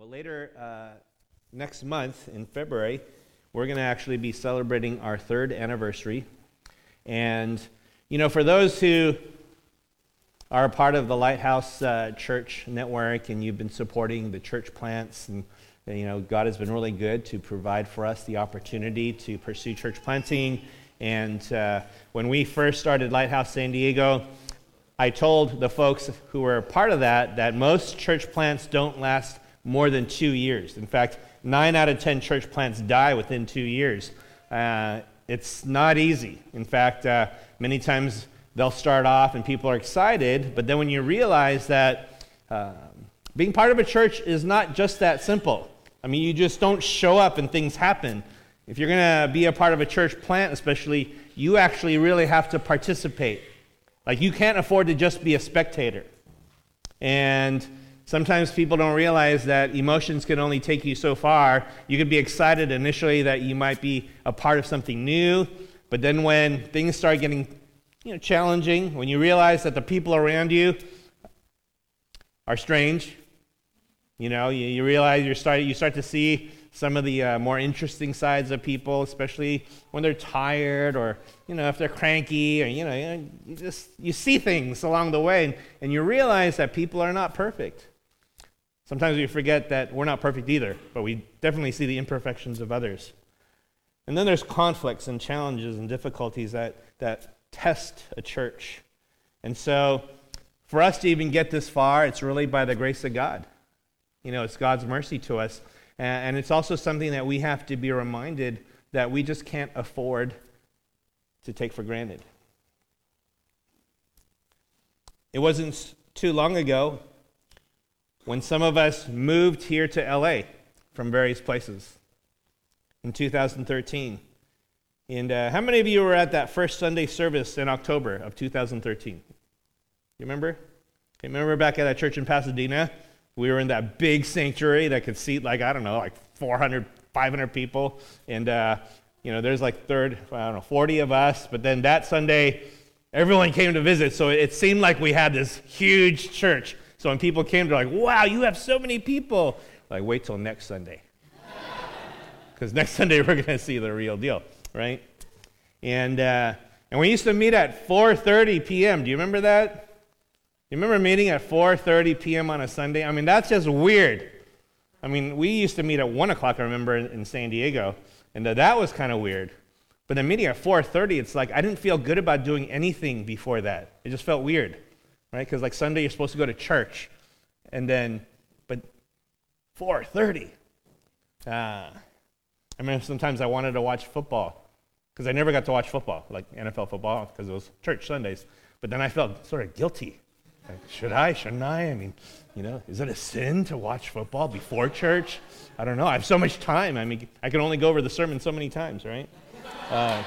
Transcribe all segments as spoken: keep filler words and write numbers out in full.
Well, later uh, next month in February, we're going to actually be celebrating our third anniversary. And, you know, for those who are a part of the Lighthouse uh, Church Network and you've been supporting the church plants, and, and, you know, God has been really good to provide for us the opportunity to pursue church planting. And uh, when we first started Lighthouse San Diego, I told the folks who were a part of that that most church plants don't last more than two years. In fact, nine out of ten church plants die within two years. Uh, it's not easy. In fact, uh, many times they'll start off and people are excited, but then when you realize that uh, being part of a church is not just that simple. I mean, you just don't show up and things happen. If you're going to be a part of a church plant especially, you actually really have to participate. Like, you can't afford to just be a spectator. And sometimes people don't realize that emotions can only take you so far. You can be excited initially that you might be a part of something new, but then when things start getting, you know, challenging, when you realize that the people around you are strange, you know, you, you realize you start you start to see some of the uh, more interesting sides of people, especially when they're tired, or, you know, if they're cranky, or, you know, you, you just you see things along the way, and, and you realize that people are not perfect. Sometimes we forget that we're not perfect either, but we definitely see the imperfections of others. And then there's conflicts and challenges and difficulties that, that test a church. And so for us to even get this far, it's really by the grace of God. You know, it's God's mercy to us. And it's also something that we have to be reminded that we just can't afford to take for granted. It wasn't too long ago when some of us moved here to L A from various places in two thousand thirteen. And uh, how many of you were at that first Sunday service in October of two thousand thirteen? You remember? Okay, remember back at that church in Pasadena? We were in that big sanctuary that could seat, like, I don't know, like four hundred, five hundred people. And, uh, you know, there's like third, I don't know, forty of us. But then that Sunday, everyone came to visit. So it seemed like we had this huge church. So when people came, they're like, wow, you have so many people. Like, wait till next Sunday. Because next Sunday, we're going to see the real deal, right? And uh, and we used to meet at four thirty p.m. Do you remember that? You remember meeting at four thirty p.m. on a Sunday? I mean, that's just weird. I mean, we used to meet at one o'clock, I remember, in, in San Diego, and uh, that was kind of weird. But then meeting at four thirty, it's like I didn't feel good about doing anything before that. It just felt weird, right? Because like Sunday, you're supposed to go to church, and then, but four thirty. Uh, I remember sometimes I wanted to watch football, because I never got to watch football, like N F L football, because it was church Sundays. But then I felt sort of guilty. Like, should I? Shouldn't I? I mean, you know, is it a sin to watch football before church? I don't know. I have so much time. I mean, I can only go over the sermon so many times, right? Uh,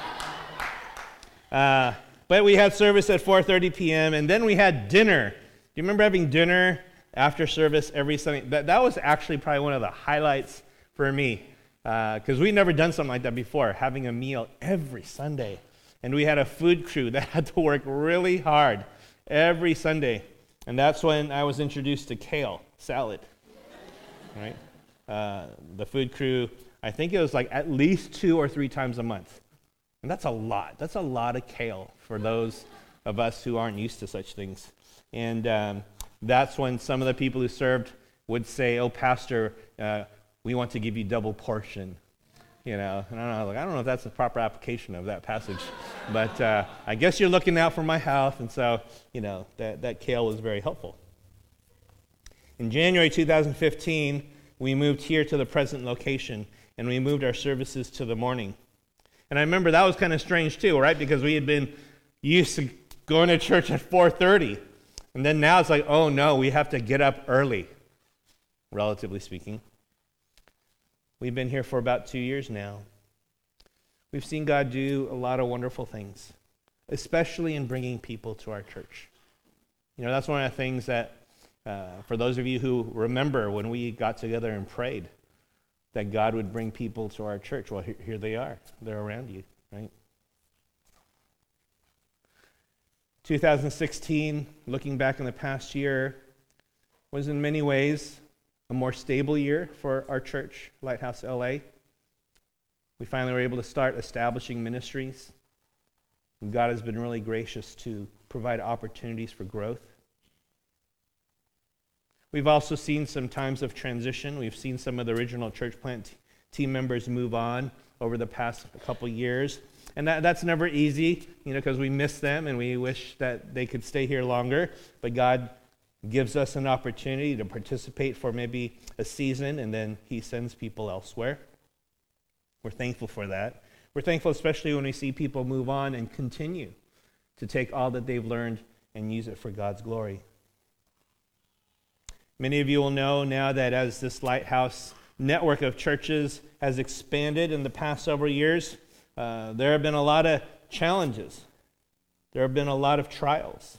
uh, but we had service at four thirty p.m., and then we had dinner. Do you remember having dinner after service every Sunday? That, that was actually probably one of the highlights for me, because uh, we'd never done something like that before, having a meal every Sunday. And we had a food crew that had to work really hard every Sunday. And that's when I was introduced to kale salad, right? Uh, the food crew, I think it was like at least two or three times a month. And that's a lot. That's a lot of kale for those of us who aren't used to such things. And um, that's when some of the people who served would say, oh, Pastor, uh, we want to give you double portion. You know, and I don't know, like, I don't know if that's the proper application of that passage, but uh, I guess you're looking out for my health, and so, you know, that, that kale was very helpful. In January two thousand fifteen, we moved here to the present location, and we moved our services to the morning. And I remember that was kind of strange too, right? Because we had been used to going to church at four thirty, and then now it's like, oh no, we have to get up early, relatively speaking. We've been here for about two years now. We've seen God do a lot of wonderful things, especially in bringing people to our church. You know, that's one of the things that, uh, for those of you who remember when we got together and prayed, that God would bring people to our church. Well, here, here they are. They're around you, right? two thousand sixteen, looking back in the past year, was in many ways a more stable year for our church, Lighthouse L A. We finally were able to start establishing ministries. And God has been really gracious to provide opportunities for growth. We've also seen some times of transition. We've seen some of the original church plant t- team members move on over the past couple years. And that, that's never easy, you know, because we miss them and we wish that they could stay here longer. But God gives us an opportunity to participate for maybe a season, and then he sends people elsewhere. We're thankful for that. We're thankful especially when we see people move on and continue to take all that they've learned and use it for God's glory. Many of you will know now that as this Lighthouse network of churches has expanded in the past several years, uh, there have been a lot of challenges. There have been a lot of trials.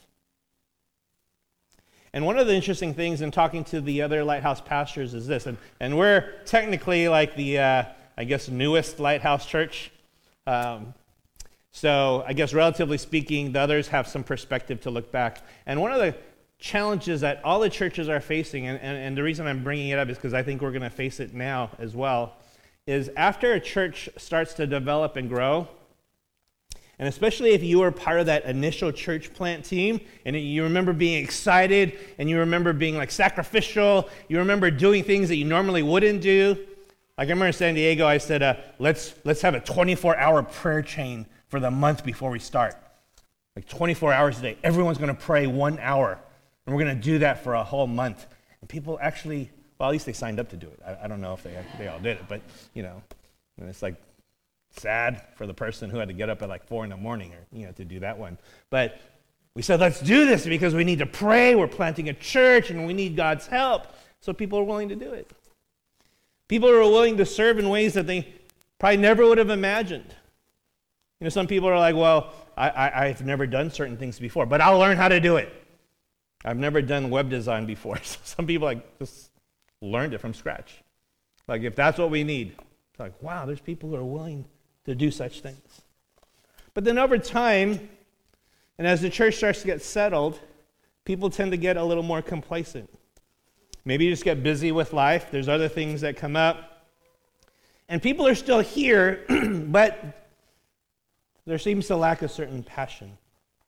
And one of the interesting things in talking to the other Lighthouse pastors is this, and, and we're technically like the, uh, I guess, newest Lighthouse church. Um, so I guess relatively speaking, the others have some perspective to look back. And one of the challenges that all the churches are facing, and, and, and the reason I'm bringing it up is because I think we're going to face it now as well, is after a church starts to develop and grow, and especially if you were part of that initial church plant team, and you remember being excited, and you remember being like sacrificial, you remember doing things that you normally wouldn't do. Like I remember in San Diego, I said, uh, let's let's have a twenty-four hour prayer chain for the month before we start. Like twenty-four hours a day. Everyone's going to pray one hour. And we're going to do that for a whole month. And people actually, well, at least they signed up to do it. I, I don't know if they they all did it, but, you know, and it's like sad for the person who had to get up at like four in the morning or, you know, to do that one. But we said, let's do this because we need to pray. We're planting a church and we need God's help. So people are willing to do it. People are willing to serve in ways that they probably never would have imagined. You know, some people are like, well, I, I, I've never done certain things before, but I'll learn how to do it. I've never done web design before. So some people like just learned it from scratch. Like if that's what we need, it's like, wow, there's people who are willing to do such things. But then over time, and as the church starts to get settled, people tend to get a little more complacent. Maybe you just get busy with life. There's other things that come up. And people are still here, but there seems to lack a certain passion.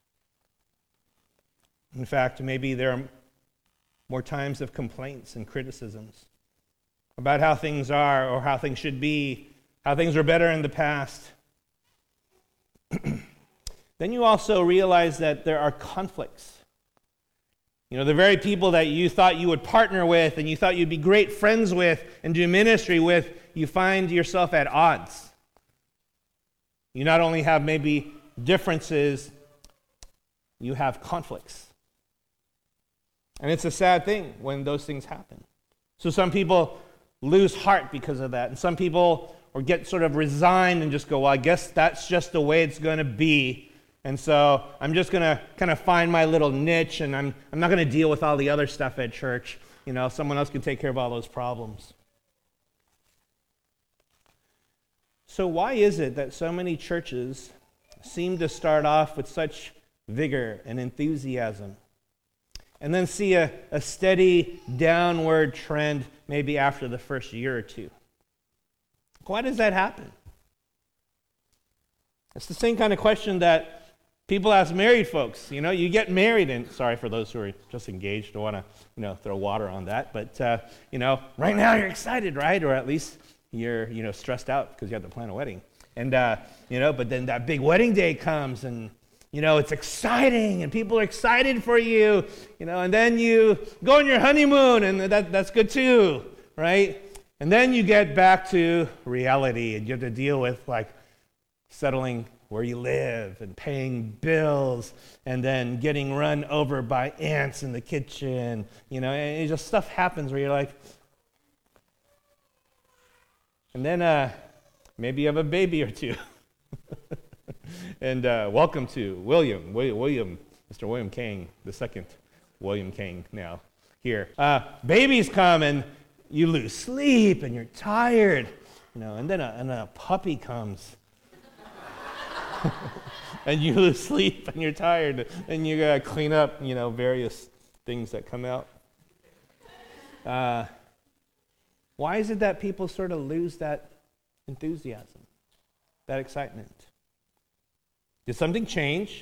In fact, maybe there are more times of complaints and criticisms about how things are or how things should be, how things were better in the past. Then you also realize that there are conflicts. You know, the very people that you thought you would partner with and you thought you'd be great friends with and do ministry with, you find yourself at odds. You not only have maybe differences, you have conflicts. And it's a sad thing when those things happen. So some people lose heart because of that. And some people or get sort of resigned and just go, well, I guess that's just the way it's going to be. And so I'm just going to kind of find my little niche, and I'm I'm not going to deal with all the other stuff at church. You know, someone else can take care of all those problems. So why is it that so many churches seem to start off with such vigor and enthusiasm, and then see a, a steady downward trend maybe after the first year or two? Why does that happen? It's the same kind of question that people ask married folks. You know, you get married, and sorry for those who are just engaged, don't want to, you know, throw water on that, but, uh, you know, right now you're excited, right? Or at least you're, you know, stressed out because you have to plan a wedding. And, uh, you know, but then that big wedding day comes, and you know, it's exciting, and people are excited for you, you know, and then you go on your honeymoon, and that, that's good too, right? And then you get back to reality, and you have to deal with, like, settling where you live, and paying bills, and then getting run over by ants in the kitchen, you know, and it just stuff happens where you're like, and then uh, maybe you have a baby or two. And uh, welcome to William, William, Mister William King, the second William King now here. Uh, babies come and you lose sleep and you're tired, you know, and then a, and a puppy comes. And you lose sleep and you're tired and you gotta clean up, you know, various things that come out. Uh, Why is it that people sort of lose that enthusiasm, that excitement? Did something change?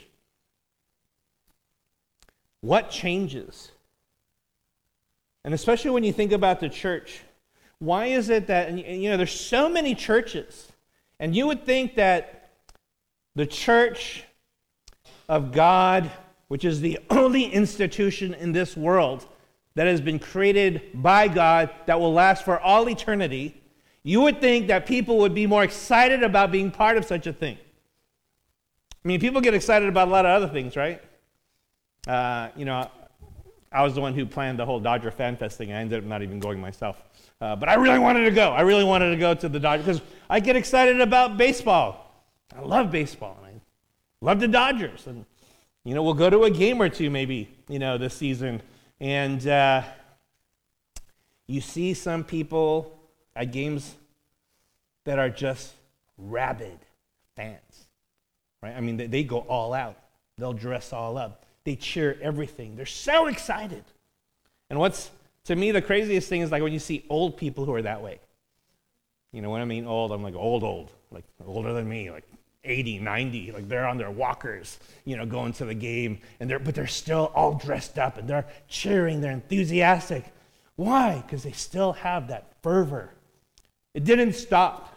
What changes? And especially when you think about the church, why is it that, and you know, there's so many churches, and you would think that the church of God, which is the only institution in this world that has been created by God that will last for all eternity, you would think that people would be more excited about being part of such a thing. I mean, people get excited about a lot of other things, right? Uh, you know, I was the one who planned the whole Dodger Fan Fest thing. I ended up not even going myself. Uh, but I really wanted to go. I really wanted to go to the Dodgers because I get excited about baseball. I love baseball. And I love the Dodgers. And, you know, we'll go to a game or two maybe, you know, this season. And uh, you see some people at games that are just rabid fans, right? I mean, they, they go all out. They'll dress all up. They cheer everything. They're so excited. And what's, to me, the craziest thing is like when you see old people who are that way. You know, when I mean old, I'm like old, old, like older than me, like eighty, ninety, like they're on their walkers, you know, going to the game, and they're but they're still all dressed up, and they're cheering, they're enthusiastic. Why? Because they still have that fervor. It didn't stop.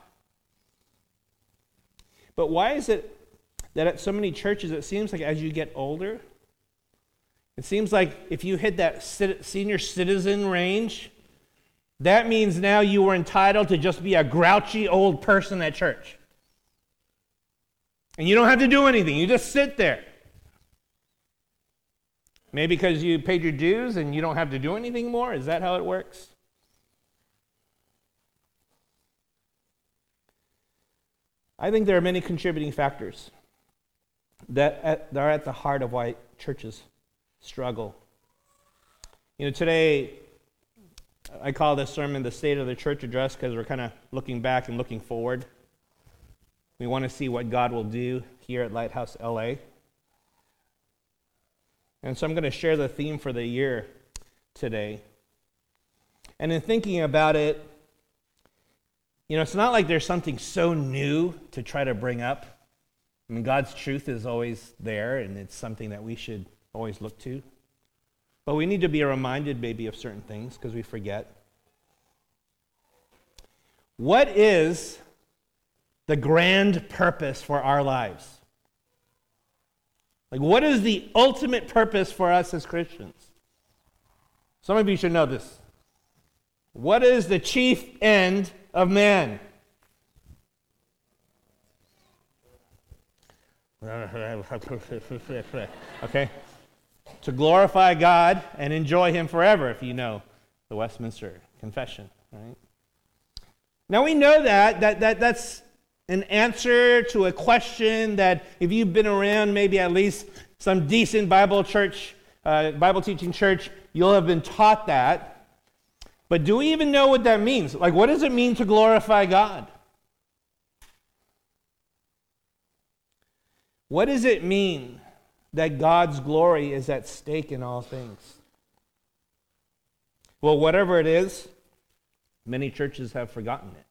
But why is it that at so many churches, it seems like as you get older, it seems like if you hit that senior citizen range, that means now you were entitled to just be a grouchy old person at church. And you don't have to do anything. You just sit there. Maybe because you paid your dues and you don't have to do anything more? Is that how it works? I think there are many contributing factors that, at, that are at the heart of why churches struggle. You know, today, I call this sermon the State of the Church Address because we're kind of looking back and looking forward. We want to see what God will do here at Lighthouse L A. And so I'm going to share the theme for the year today. And in thinking about it, you know, it's not like there's something so new to try to bring up. I mean, God's truth is always there, and it's something that we should always look to. But we need to be reminded maybe of certain things because we forget. What is the grand purpose for our lives? Like, what is the ultimate purpose for us as Christians? Some of you should know this. What is the chief end of man? Okay? To glorify God and enjoy Him forever, if you know the Westminster Confession, right? Now we know that, that, that that's an answer to a question that if you've been around maybe at least some decent Bible church, uh, Bible teaching church, you'll have been taught that. But do we even know what that means? Like, what does it mean to glorify God? What does it mean that God's glory is at stake in all things? Well, whatever it is, many churches have forgotten it.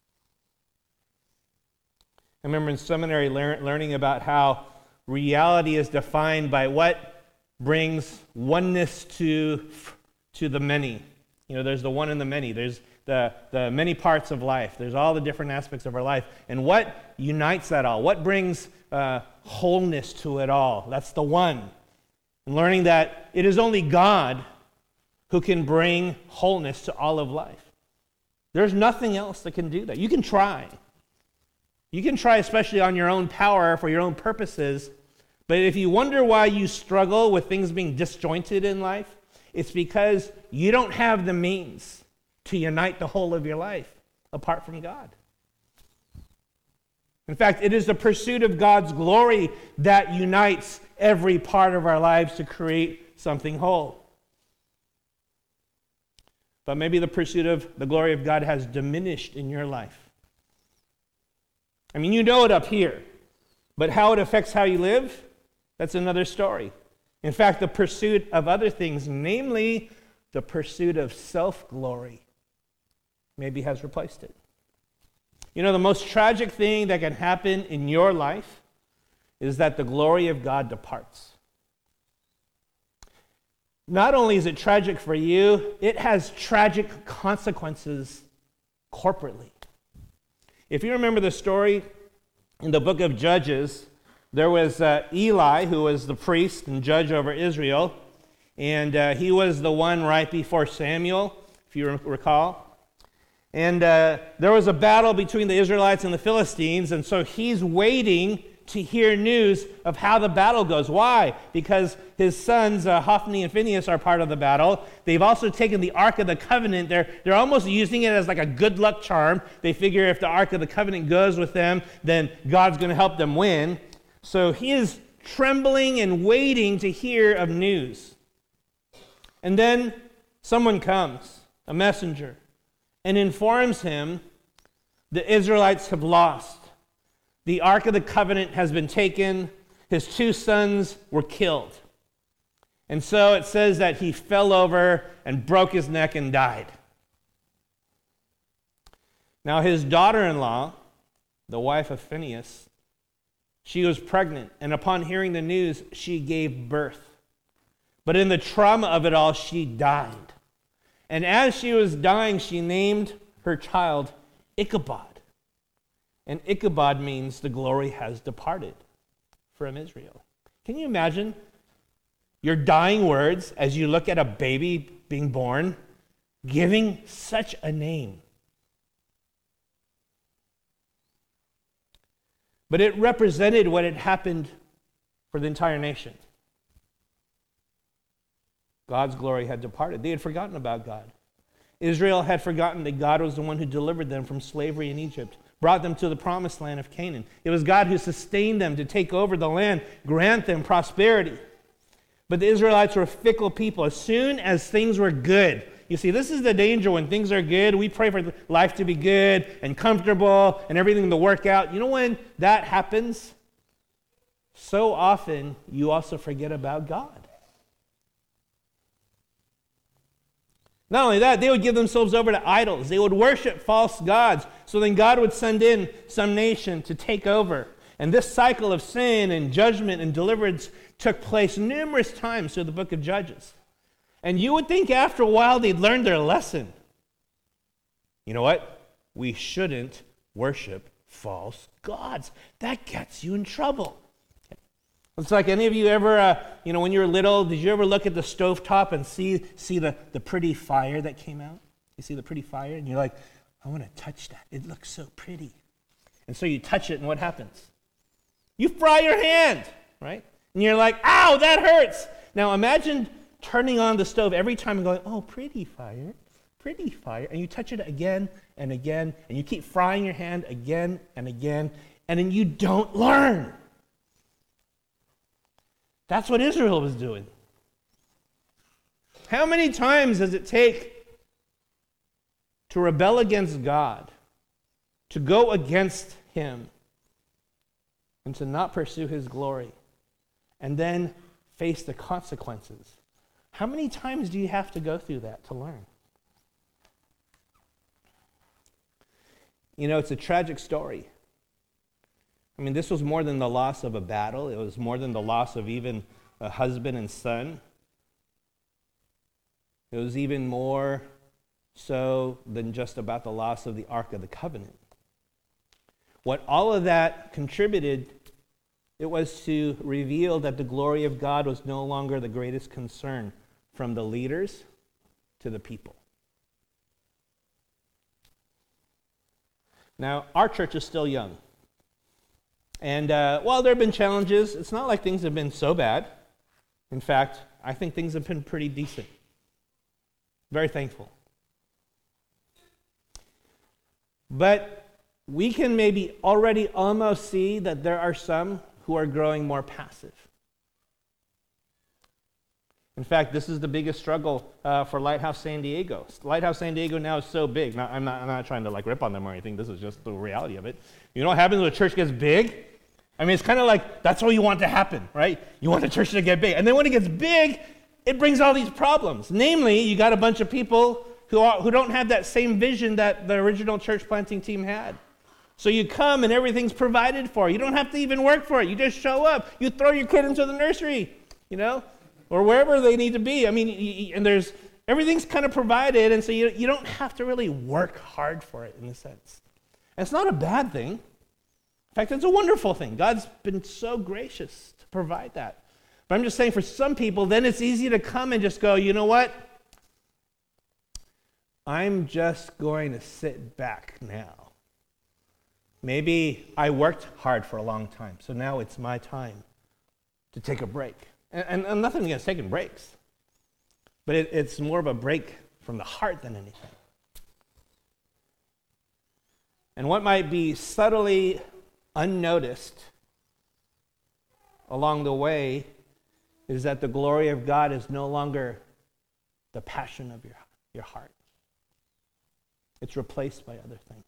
I remember in seminary lear- learning about how reality is defined by what brings oneness to, to the many. You know, there's the one and the many. There's the, the many parts of life. There's all the different aspects of our life. And what unites that all? What brings uh, wholeness to it all? That's the one. And learning that it is only God who can bring wholeness to all of life. There's nothing else that can do that. You can try. You can try, especially on your own power for your own purposes, but if you wonder why you struggle with things being disjointed in life, it's because you don't have the means to unite the whole of your life apart from God. In fact, it is the pursuit of God's glory that unites every part of our lives to create something whole. But maybe the pursuit of the glory of God has diminished in your life. I mean, you know it up here, but how it affects how you live, that's another story. In fact, the pursuit of other things, namely the pursuit of self-glory, maybe has replaced it. You know, the most tragic thing that can happen in your life is that the glory of God departs. Not only is it tragic for you, it has tragic consequences corporately. If you remember the story in the book of Judges, there was uh, Eli, who was the priest and judge over Israel, and uh, he was the one right before Samuel, if you recall. And uh, there was a battle between the Israelites and the Philistines, and so he's waiting to hear news of how the battle goes. Why? Because his sons, uh, Hophni and Phinehas, are part of the battle. They've also taken the Ark of the Covenant. They're, they're almost using it as like a good luck charm. They figure if the Ark of the Covenant goes with them, then God's going to help them win. So he is trembling and waiting to hear of news. And then someone comes, a messenger, and informs him the Israelites have lost. The Ark of the Covenant has been taken. His two sons were killed. And so it says that he fell over and broke his neck and died. Now his daughter-in-law, the wife of Phinehas, she was pregnant, and upon hearing the news, she gave birth. But in the trauma of it all, she died. And as she was dying, she named her child Ichabod. And Ichabod means the glory has departed from Israel. Can you imagine your dying words as you look at a baby being born, giving such a name? But it represented what had happened for the entire nation. God's glory had departed. They had forgotten about God. Israel had forgotten that God was the one who delivered them from slavery in Egypt, brought them to the promised land of Canaan. It was God who sustained them to take over the land, grant them prosperity. But the Israelites were fickle people. As soon as things were good, you see, this is the danger when things are good. We pray for life to be good and comfortable and everything to work out. You know when that happens? So often you also forget about God. Not only that, they would give themselves over to idols. They would worship false gods. So then God would send in some nation to take over. And this cycle of sin and judgment and deliverance took place numerous times through the book of Judges. And you would think after a while they'd learned their lesson. You know what? We shouldn't worship false gods. That gets you in trouble. It's like any of you ever, uh, you know, when you were little, did you ever look at the stovetop and see see the, the pretty fire that came out? You see the pretty fire? And you're like, I want to touch that. It looks so pretty. And so you touch it, and what happens? You fry your hand, right? And you're like, ow, that hurts. Now imagine turning on the stove every time and going, oh, pretty fire, pretty fire. And you touch it again and again, and you keep frying your hand again and again, and then you don't learn. That's what Israel was doing. How many times does it take to rebel against God, to go against Him, and to not pursue His glory, and then face the consequences? How many times do you have to go through that to learn? You know, it's a tragic story. I mean, this was more than the loss of a battle. It was more than the loss of even a husband and son. It was even more so than just about the loss of the Ark of the Covenant. What all of that contributed, it was to reveal that the glory of God was no longer the greatest concern from the leaders to the people. Now, our church is still young. And uh, while there have been challenges, it's not like things have been so bad. In fact, I think things have been pretty decent. Very thankful. But we can maybe already almost see that there are some who are growing more passive. In fact, this is the biggest struggle uh, for Lighthouse San Diego. Lighthouse San Diego now is so big. Now, I'm not, I'm not trying to like rip on them or anything. This is just the reality of it. You know what happens when a church gets big? I mean, it's kind of like that's what you want to happen, right? You want the church to get big. And then when it gets big, it brings all these problems. Namely, you got a bunch of people who, are, who don't have that same vision that the original church planting team had. So you come and everything's provided for. You don't have to even work for it. You just show up. You throw your kid into the nursery, you know, or wherever they need to be. I mean, and there's everything's kind of provided, and so you, you don't have to really work hard for it in a sense. And it's not a bad thing. In fact, it's a wonderful thing. God's been so gracious to provide that. But I'm just saying for some people, then it's easy to come and just go, you know what? I'm just going to sit back now. Maybe I worked hard for a long time, so now it's my time to take a break. And, and, and nothing against taking breaks, but it, it's more of a break from the heart than anything. And what might be subtly unnoticed along the way is that the glory of God is no longer the passion of your, your heart. It's replaced by other things.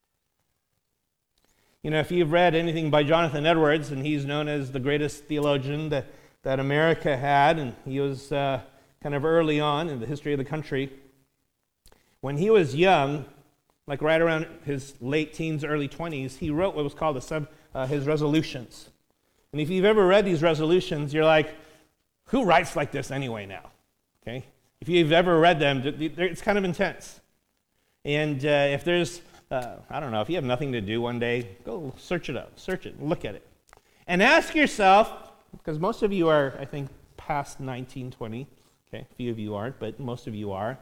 You know, if you've read anything by Jonathan Edwards, and he's known as the greatest theologian that, that America had, and he was uh, kind of early on in the history of the country. When he was young, like right around his late teens, early twenties, he wrote what was called a sub, uh, his resolutions. And if you've ever read these resolutions, you're like, who writes like this anyway now? Okay? If you've ever read them, it's kind of intense. And uh, if there's Uh, I don't know, if you have nothing to do one day, go search it up, search it, look at it. And ask yourself, because most of you are, I think, past nineteen, twenty, okay, a few of you aren't, but most of you are.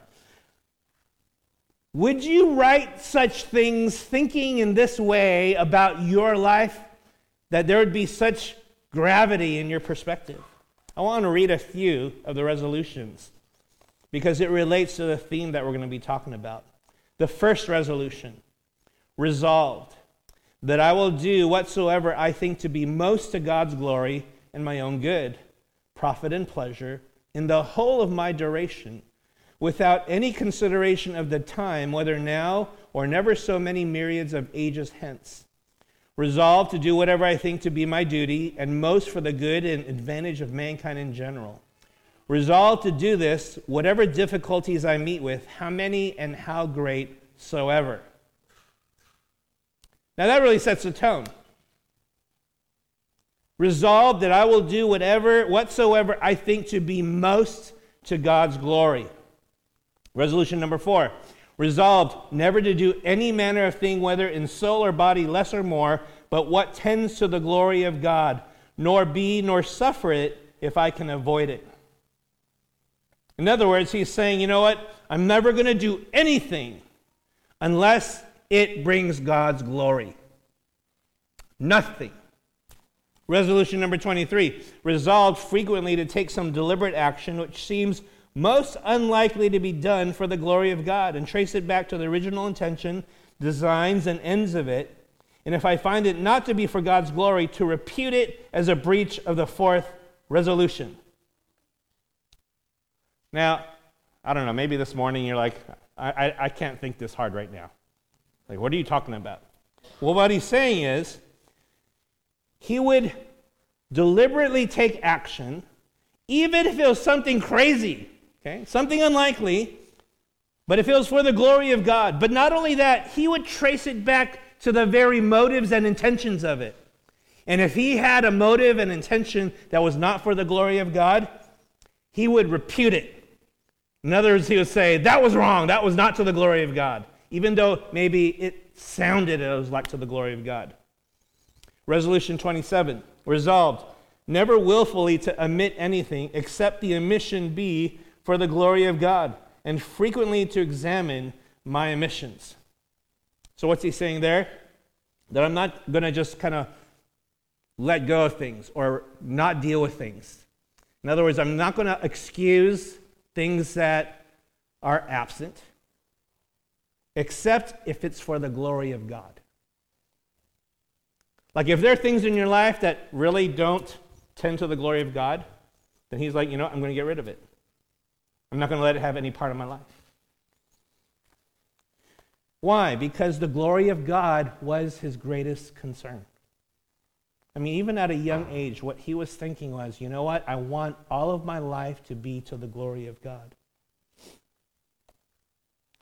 Would you write such things thinking in this way about your life, that there would be such gravity in your perspective? I want to read a few of the resolutions, because it relates to the theme that we're going to be talking about. The first resolution: resolved that I will do whatsoever I think to be most to God's glory and my own good, profit and pleasure in the whole of my duration, without any consideration of the time, whether now or never so many myriads of ages hence. Resolved to do whatever I think to be my duty and most for the good and advantage of mankind in general. Resolved to do this, whatever difficulties I meet with, how many and how great soever. Now that really sets the tone. Resolved that I will do whatever, whatsoever I think to be most to God's glory. Resolution number four. Resolved never to do any manner of thing, whether in soul or body, less or more, but what tends to the glory of God, nor be nor suffer it if I can avoid it. In other words, he's saying, you know what? I'm never going to do anything unless it brings God's glory. Nothing. Resolution number twenty-three. Resolved frequently to take some deliberate action which seems most unlikely to be done for the glory of God, and trace it back to the original intention, designs, and ends of it. And if I find it not to be for God's glory, to repute it as a breach of the fourth resolution. Now, I don't know, maybe this morning you're like, I, I, I can't think this hard right now. Like, what are you talking about? Well, what he's saying is, he would deliberately take action, even if it was something crazy, okay, something unlikely, but if it was for the glory of God. But not only that, he would trace it back to the very motives and intentions of it. And if he had a motive and intention that was not for the glory of God, he would repute it. In other words, he would say, that was wrong, that was not to the glory of God, even though maybe it sounded it was like to the glory of God. Resolution twenty-seven, resolved never willfully to omit anything except the omission be for the glory of God, and frequently to examine my omissions. So what's he saying there? That I'm not going to just kind of let go of things or not deal with things. In other words, I'm not going to excuse things that are absent, except if it's for the glory of God. Like if there are things in your life that really don't tend to the glory of God, then he's like, you know, I'm going to get rid of it. I'm not going to let it have any part of my life. Why? Because the glory of God was his greatest concern. I mean, even at a young age, what he was thinking was, you know what? I want all of my life to be to the glory of God.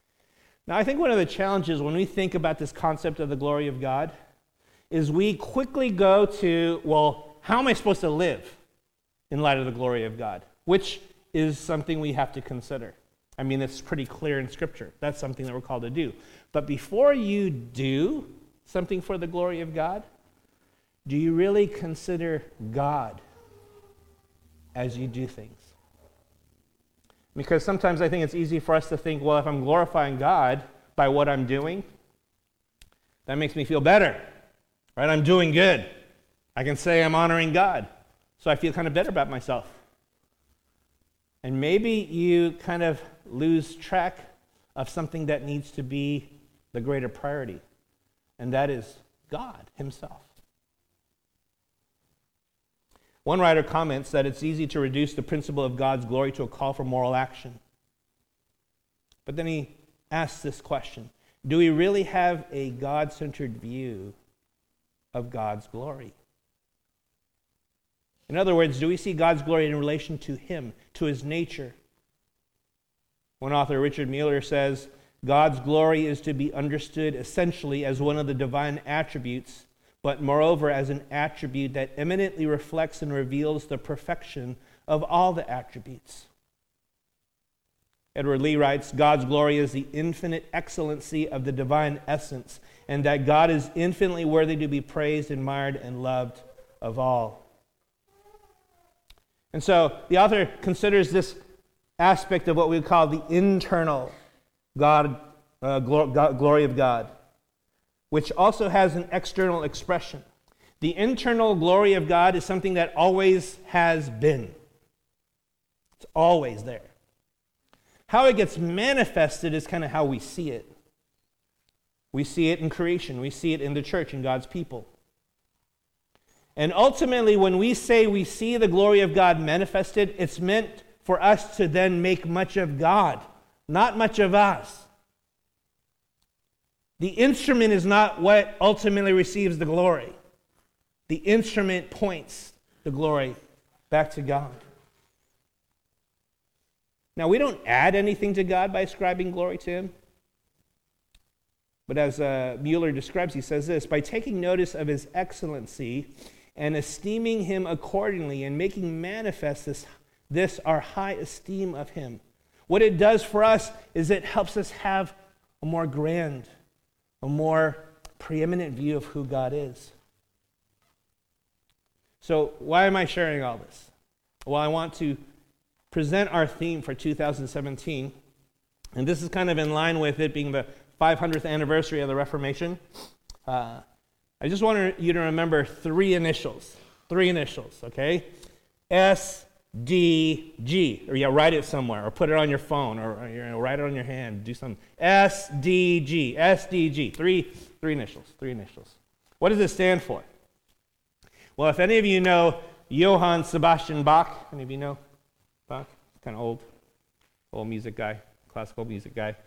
Now, I think one of the challenges when we think about this concept of the glory of God is we quickly go to, well, how am I supposed to live in light of the glory of God? Which is something we have to consider. I mean, it's pretty clear in Scripture. That's something that we're called to do. But before you do something for the glory of God, do you really consider God as you do things? Because sometimes I think it's easy for us to think, well, if I'm glorifying God by what I'm doing, that makes me feel better, right? I'm doing good. I can say I'm honoring God, so I feel kind of better about myself. And maybe you kind of lose track of something that needs to be the greater priority, and that is God himself. One writer comments that it's easy to reduce the principle of God's glory to a call for moral action. But then he asks this question: do we really have a God-centered view of God's glory? In other words, do we see God's glory in relation to him, to his nature? One author, Richard Mueller, says, God's glory is to be understood essentially as one of the divine attributes, but moreover as an attribute that eminently reflects and reveals the perfection of all the attributes. Edward Lee writes, God's glory is the infinite excellency of the divine essence, and that God is infinitely worthy to be praised, admired, and loved of all. And so the author considers this aspect of what we call the internal God, uh, glo- God, glory of God, which also has an external expression. The internal glory of God is something that always has been. It's always there. How it gets manifested is kind of how we see it. We see it in creation. We see it in the church, in God's people. And ultimately, when we say we see the glory of God manifested, it's meant for us to then make much of God, not much of us. The instrument is not what ultimately receives the glory. The instrument points the glory back to God. Now, we don't add anything to God by ascribing glory to him. But as uh, Mueller describes, he says this: by taking notice of his excellency and esteeming him accordingly and making manifest this, this our high esteem of him, what it does for us is it helps us have a more grand, a more preeminent view of who God is. So why am I sharing all this? Well, I want to present our theme for two thousand seventeen, and this is kind of in line with it being the five hundredth anniversary of the Reformation. Uh, I just want you to remember three initials. Three initials, okay? S D G. Or yeah, write it somewhere, or put it on your phone, or, or you know, write it on your hand. Do something. S D G. S D G. Three, three initials. Three initials. What does it stand for? Well, if any of you know Johann Sebastian Bach, any of you know Bach? Kind of old, old music guy, classical music guy.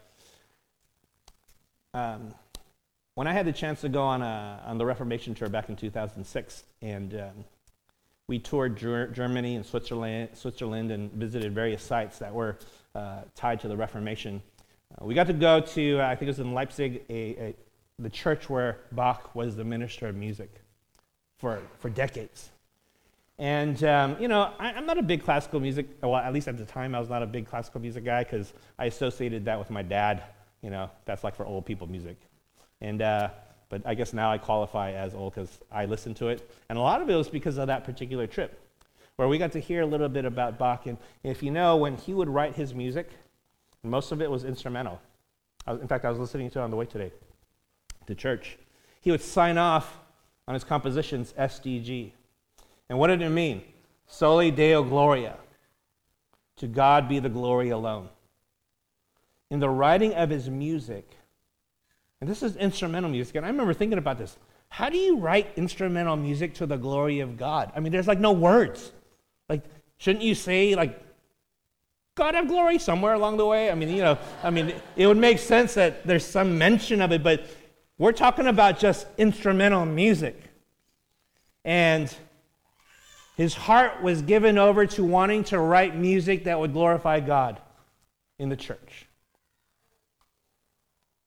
Um, when I had the chance to go on a, on the Reformation tour back in two thousand six, and um, we toured Ger- Germany and Switzerland, Switzerland, and visited various sites that were uh, tied to the Reformation. Uh, we got to go to, uh, I think it was in Leipzig, a, a, the church where Bach was the minister of music for for decades. And, um, you know, I, I'm not a big classical music, well, at least at the time, I was not a big classical music guy because I associated that with my dad. You know, that's like for old people music. And, uh, but I guess now I qualify as old because I listened to it. And a lot of it was because of that particular trip, where we got to hear a little bit about Bach. And if you know, when he would write his music, most of it was instrumental. I was, in fact, I was listening to it on the way today to church. He would sign off on his compositions S D G. And what did it mean? Soli Deo Gloria. To God be the glory alone. In the writing of his music, and this is instrumental music, and I remember thinking about this. How do you write instrumental music to the glory of God? I mean, there's like no words. Like, shouldn't you say, like, God have glory somewhere along the way? I mean, you know, I mean, it would make sense that there's some mention of it, but we're talking about just instrumental music. And his heart was given over to wanting to write music that would glorify God in the church.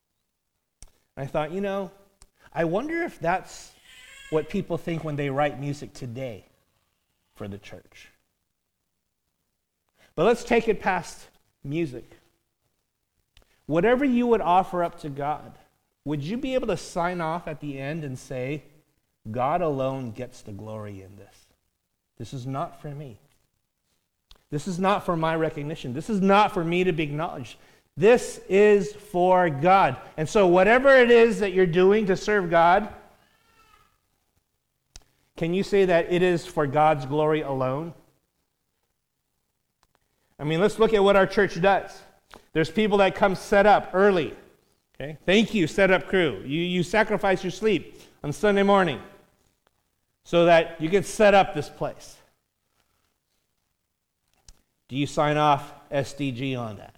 And I thought, you know, I wonder if that's what people think when they write music today for the church. But let's take it past music. Whatever you would offer up to God, would you be able to sign off at the end and say, God alone gets the glory in this? This is not for me. This is not for my recognition. This is not for me to be acknowledged. This is for God. And so whatever it is that you're doing to serve God, can you say that it is for God's glory alone? I mean, let's look at what our church does. There's people that come set up early. Okay? Thank you, set up crew. You, you sacrifice your sleep on Sunday morning so that you can set up this place. Do you sign off S D G on that?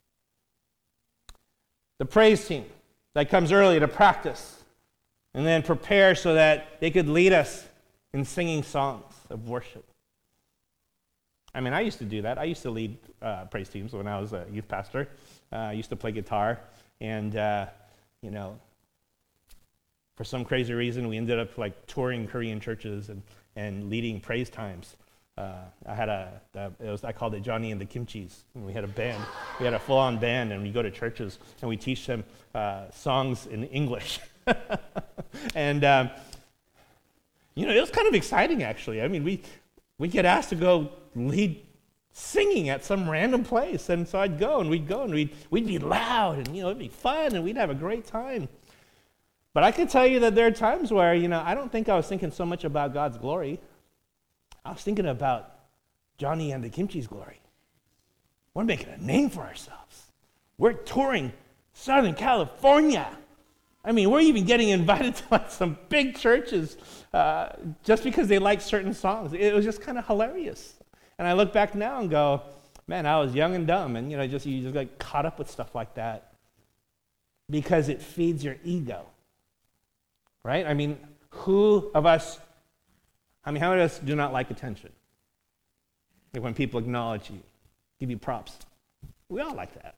The praise team that comes early to practice and then prepare so that they could lead us in singing songs of worship. I mean, I used to do that. I used to lead uh, praise teams when I was a youth pastor. Uh, I used to play guitar, and, uh, you know, for some crazy reason, we ended up, like, touring Korean churches and, and leading praise times. Uh, I had a, a it was, I called it Johnny and the Kimchis. And we had a band. We had a full-on band, and we go to churches, and we teach them uh, songs in English. and, um, you know, it was kind of exciting, actually. I mean, we we get asked to go lead singing at some random place, and so I'd go, and we'd go, and we'd, we'd be loud, and, you know, it'd be fun, and we'd have a great time. But I can tell you that there are times where, you know, I don't think I was thinking so much about God's glory. I was thinking about Johnny and the Kimchi's glory. We're making a name for ourselves. We're touring Southern California. I mean, we're even getting invited to like some big churches uh, just because they like certain songs. It was just kind of hilarious. And I look back now and go, man, I was young and dumb, and you know, just you just get caught up with stuff like that because it feeds your ego, right? I mean, who of us? I mean, how many of us do not like attention? Like when people acknowledge you, give you props. We all like that.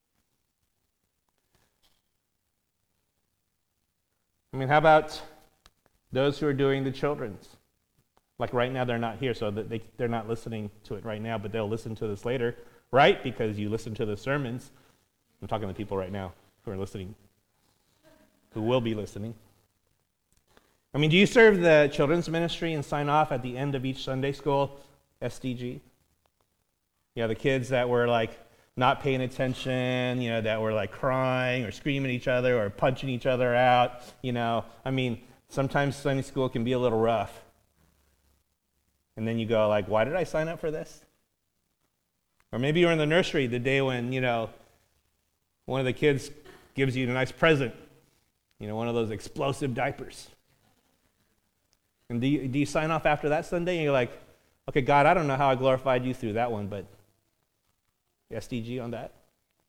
I mean, how about those who are doing the children's? Like right now, they're not here, so that they, they're not listening to it right now, but they'll listen to this later, right? Because you listen to the sermons. I'm talking to people right now who are listening, who will be listening. I mean, do you serve the children's ministry and sign off at the end of each Sunday school S D G? You know, the kids that were like not paying attention, you know, that were like crying or screaming at each other or punching each other out, you know. I mean, sometimes Sunday school can be a little rough. And then you go like, why did I sign up for this? Or maybe you're in the nursery the day when, you know, one of the kids gives you a nice present, you know, one of those explosive diapers. And do you, do you sign off after that Sunday? And you're like, okay, God, I don't know how I glorified you through that one, but S D G on that?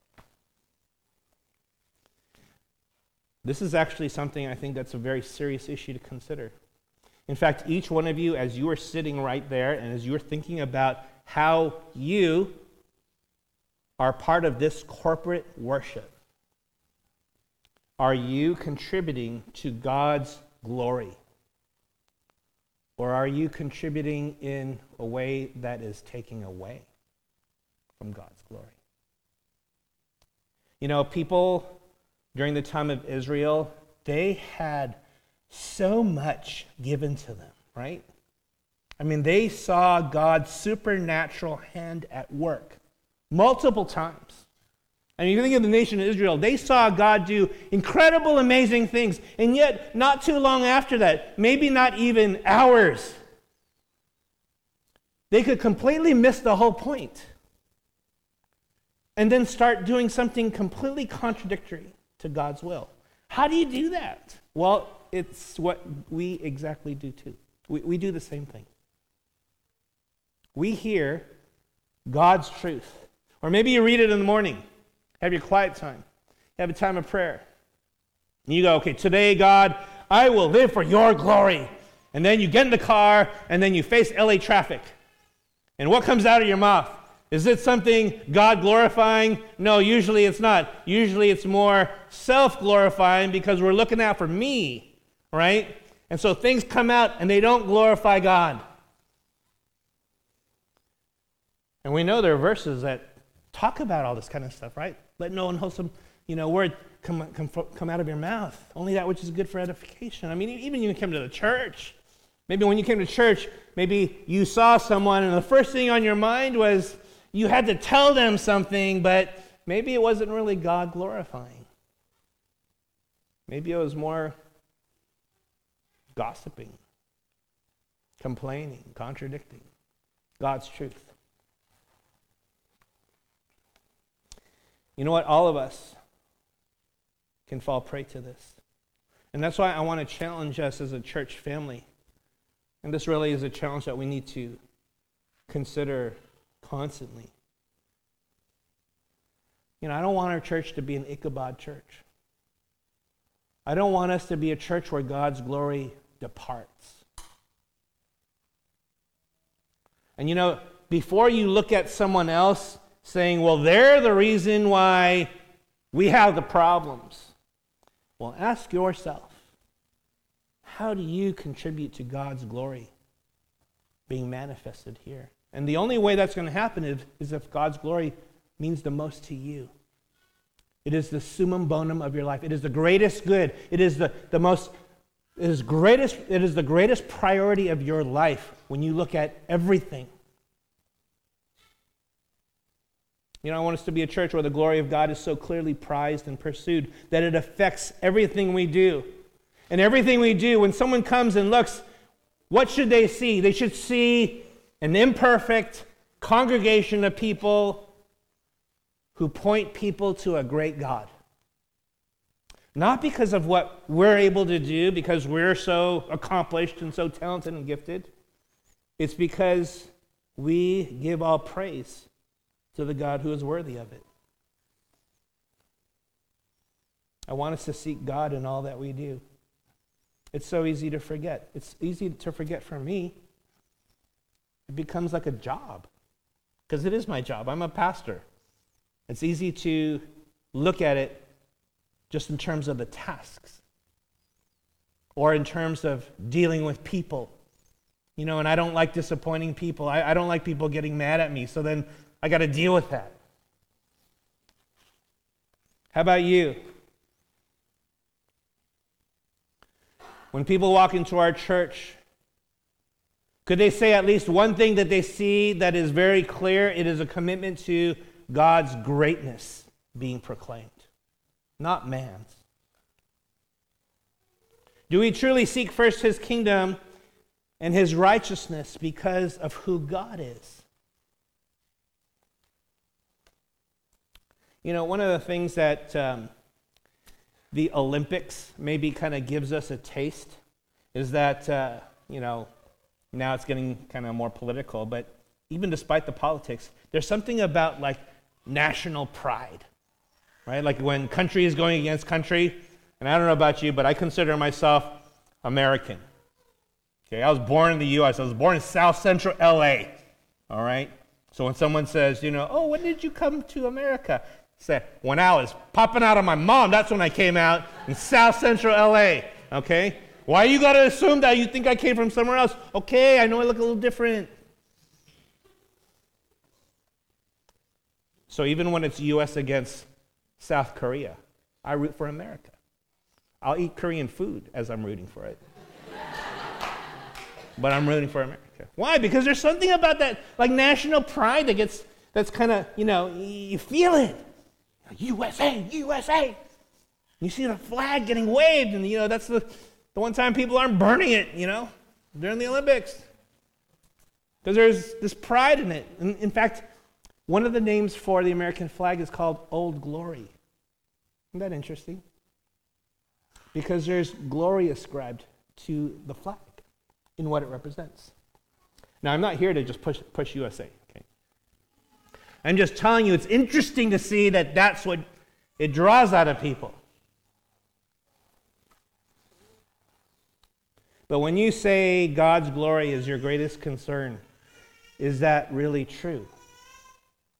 This is actually something I think that's a very serious issue to consider. In fact, each one of you, as you are sitting right there and as you're thinking about how you are part of this corporate worship, are you contributing to God's glory? Or are you contributing in a way that is taking away from God's glory? You know, people during the time of Israel, they had so much given to them, right? I mean, they saw God's supernatural hand at work multiple times. I mean, you think of the nation of Israel, they saw God do incredible, amazing things, and yet not too long after that, maybe not even hours, they could completely miss the whole point and then start doing something completely contradictory to God's will. How do you do that? Well, it's what we exactly do too. We, we do the same thing. We hear God's truth. Or maybe you read it in the morning, have your quiet time, have a time of prayer. And you go, okay, today, God, I will live for your glory. And then you get in the car, and then you face L A traffic. And what comes out of your mouth? Is it something God glorifying? No, usually it's not. Usually it's more self-glorifying because we're looking out for me, right? And so things come out and they don't glorify God. And we know there are verses that talk about all this kind of stuff, right? Let no unwholesome, you know, word come, come, come out of your mouth. Only that which is good for edification. I mean, even you came to the church. Maybe when you came to church, maybe you saw someone and the first thing on your mind was you had to tell them something, but maybe it wasn't really God glorifying. Maybe it was more gossiping, complaining, contradicting God's truth. You know what? All of us can fall prey to this. And that's why I want to challenge us as a church family. And this really is a challenge that we need to consider constantly. You know, I don't want our church to be an Ichabod church. I don't want us to be a church where God's glory departs. And you know, before you look at someone else saying, well, they're the reason why we have the problems, well, ask yourself, how do you contribute to God's glory being manifested here? And the only way that's going to happen is, is if God's glory means the most to you. It is the summum bonum of your life. It is the greatest good. It is the, the most it is greatest, it is the greatest priority of your life when you look at everything. You know, I want us to be a church where the glory of God is so clearly prized and pursued that it affects everything we do. And everything we do, when someone comes and looks, what should they see? They should see an imperfect congregation of people who point people to a great God. Not because of what we're able to do, because we're so accomplished and so talented and gifted. It's because we give all praise to the God who is worthy of it. I want us to seek God in all that we do. It's so easy to forget. It's easy to forget for me. It becomes like a job, because it is my job. I'm a pastor. It's easy to look at it just in terms of the tasks or in terms of dealing with people. You know, and I don't like disappointing people. I, I don't like people getting mad at me, so then I got to deal with that. How about you? When people walk into our church, could they say at least one thing that they see that is very clear? It is a commitment to God's greatness being proclaimed, not man's. Do we truly seek first His kingdom and His righteousness because of who God is? You know, one of the things that um, the Olympics maybe kind of gives us a taste is that, uh, you know, now it's getting kind of more political, but even despite the politics, there's something about like national pride, right? Like when country is going against country, and I don't know about you, but I consider myself American. Okay, I was born in the U S I was born in South Central L A, all right? So when someone says, you know, oh, when did you come to America? Say, when I was popping out of my mom, that's when I came out in South Central L A, okay? Why you got to assume that you think I came from somewhere else? Okay, I know I look a little different. So even when it's U S against South Korea, I root for America. I'll eat Korean food as I'm rooting for it. But I'm rooting for America. Why? Because there's something about that, like national pride that gets, that's kind of, you know, you feel it. U S A, U S A. You see the flag getting waved, and, you know, that's the, the one time people aren't burning it, you know, during the Olympics. Because there's this pride in it. And in fact, one of the names for the American flag is called Old Glory. Isn't that interesting? Because there's glory ascribed to the flag in what it represents. Now, I'm not here to just push, push U S A, okay? I'm just telling you, it's interesting to see that that's what it draws out of people. But when you say God's glory is your greatest concern, is that really true?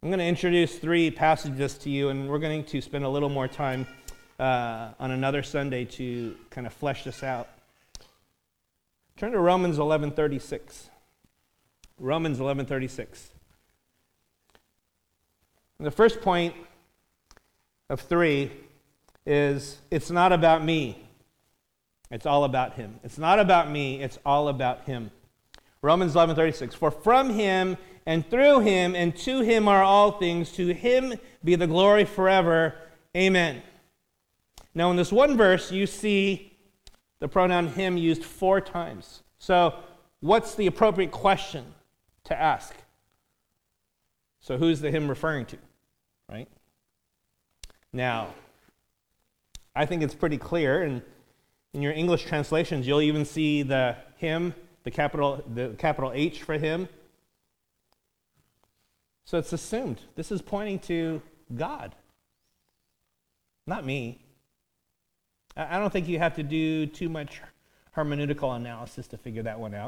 I'm going to introduce three passages to you, and we're going to spend a little more time uh, on another Sunday to kind of flesh this out. Turn to Romans eleven thirty-six. Romans eleven thirty-six. The first point of three is, it's not about me. It's all about him. It's not about me. It's all about him. Romans eleven thirty-six. For from him and through him and to him are all things. To him be the glory forever. Amen. Now in this one verse, you see the pronoun him used four times. So what's the appropriate question to ask? So who's the him referring to, right? Now, I think it's pretty clear, and in your English translations, you'll even see the him, the capital, the capital H for him. So it's assumed this is pointing to God, not me. I don't think you have to do too much hermeneutical analysis to figure that one out.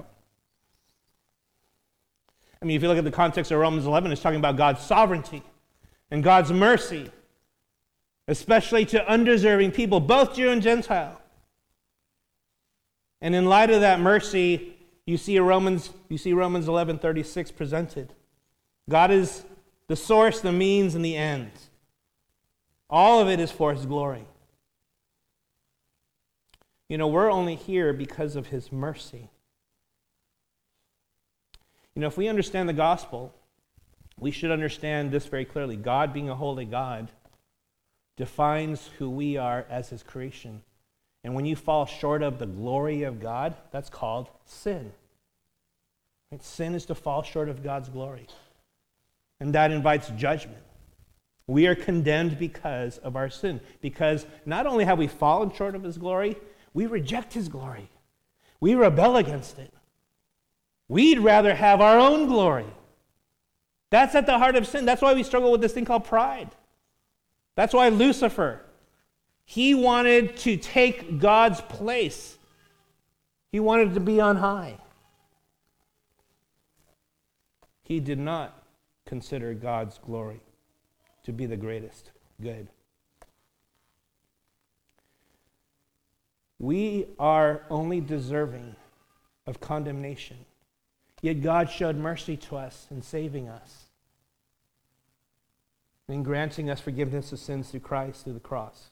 I mean, if you look at the context of Romans eleven, it's talking about God's sovereignty and God's mercy, especially to undeserving people, both Jew and Gentile. And in light of that mercy, you see Romans, you see Romans eleven thirty-six presented. God is the source, the means, and the end. All of it is for his glory. You know, we're only here because of his mercy. You know, if we understand the gospel, we should understand this very clearly. God, being a holy God, defines who we are as his creation. And when you fall short of the glory of God, that's called sin. Right? Sin is to fall short of God's glory. And that invites judgment. We are condemned because of our sin. Because not only have we fallen short of his glory, we reject his glory. We rebel against it. We'd rather have our own glory. That's at the heart of sin. That's why we struggle with this thing called pride. That's why Lucifer, he wanted to take God's place. He wanted to be on high. He did not consider God's glory to be the greatest good. We are only deserving of condemnation. Yet God showed mercy to us in saving us, in granting us forgiveness of sins through Christ, through the cross.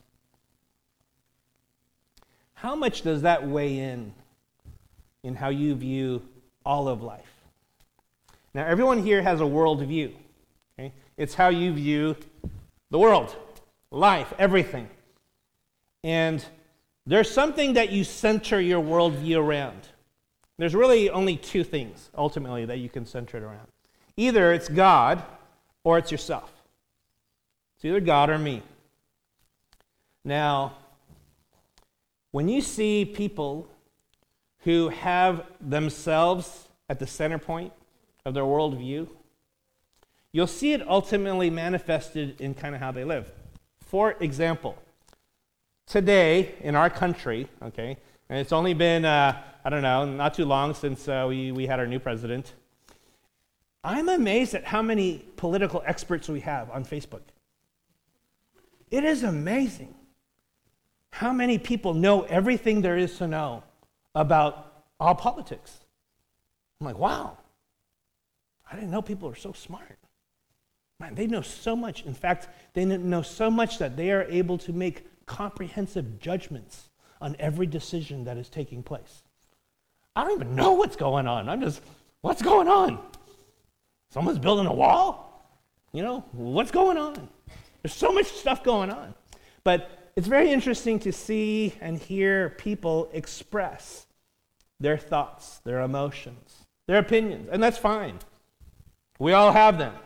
How much does that weigh in in how you view all of life? Now, everyone here has a worldview. Okay? It's how you view the world, life, everything. And there's something that you center your worldview around. There's really only two things, ultimately, that you can center it around. Either it's God or it's yourself. It's either God or me. Now, when you see people who have themselves at the center point of their worldview, you'll see it ultimately manifested in kind of how they live. For example, today in our country, okay, and it's only been, uh, I don't know, not too long since uh, we, we had our new president, I'm amazed at how many political experts we have on Facebook. It is amazing how many people know everything there is to know about all politics. I'm like, wow, I didn't know people were so smart. Man, they know so much. In fact, they know so much that they are able to make comprehensive judgments on every decision that is taking place. I don't even know what's going on. I'm just, what's going on? Someone's building a wall? You know, what's going on? There's so much stuff going on. But it's very interesting to see and hear people express their thoughts, their emotions, their opinions, and that's fine. We all have them.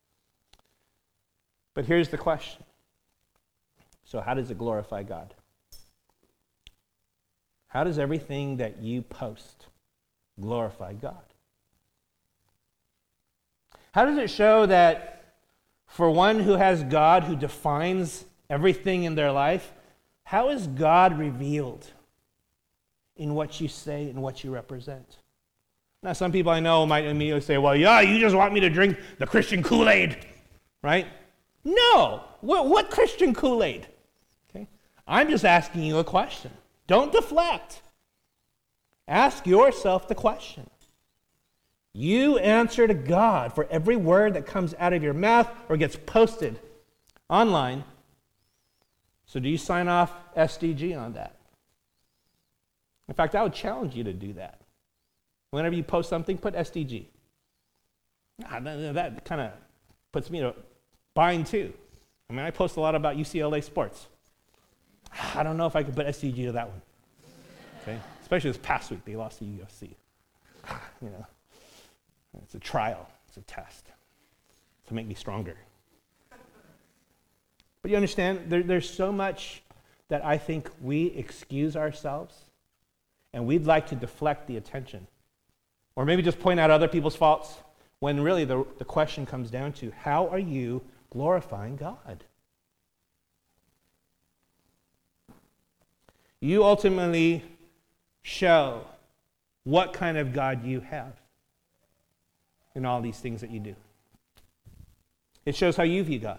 But here's the question. So how does it glorify God? How does everything that you post glorify God? How does it show that for one who has God, who defines everything in their life, how is God revealed in what you say and what you represent? Now, some people I know might immediately say, well, yeah, you just want me to drink the Christian Kool-Aid. right? No. What, what Christian Kool-Aid? Okay? I'm just asking you a question. Don't deflect. Ask yourself the question. You answer to God for every word that comes out of your mouth or gets posted online. So do you sign off S D G on that? In fact, I would challenge you to do that. Whenever you post something, put S D G. Ah, that that kind of puts me in a bind too. I mean, I post a lot about U C L A sports. I don't know if I could put S D G to that one. Okay? Especially this past week, they lost to U F C. You know, it's a trial. It's a test to make me stronger. But you understand, there, there's so much that I think we excuse ourselves, and we'd like to deflect the attention. Or maybe just point out other people's faults, when really the, the question comes down to, how are you glorifying God? You ultimately show what kind of God you have in all these things that you do. It shows how you view God.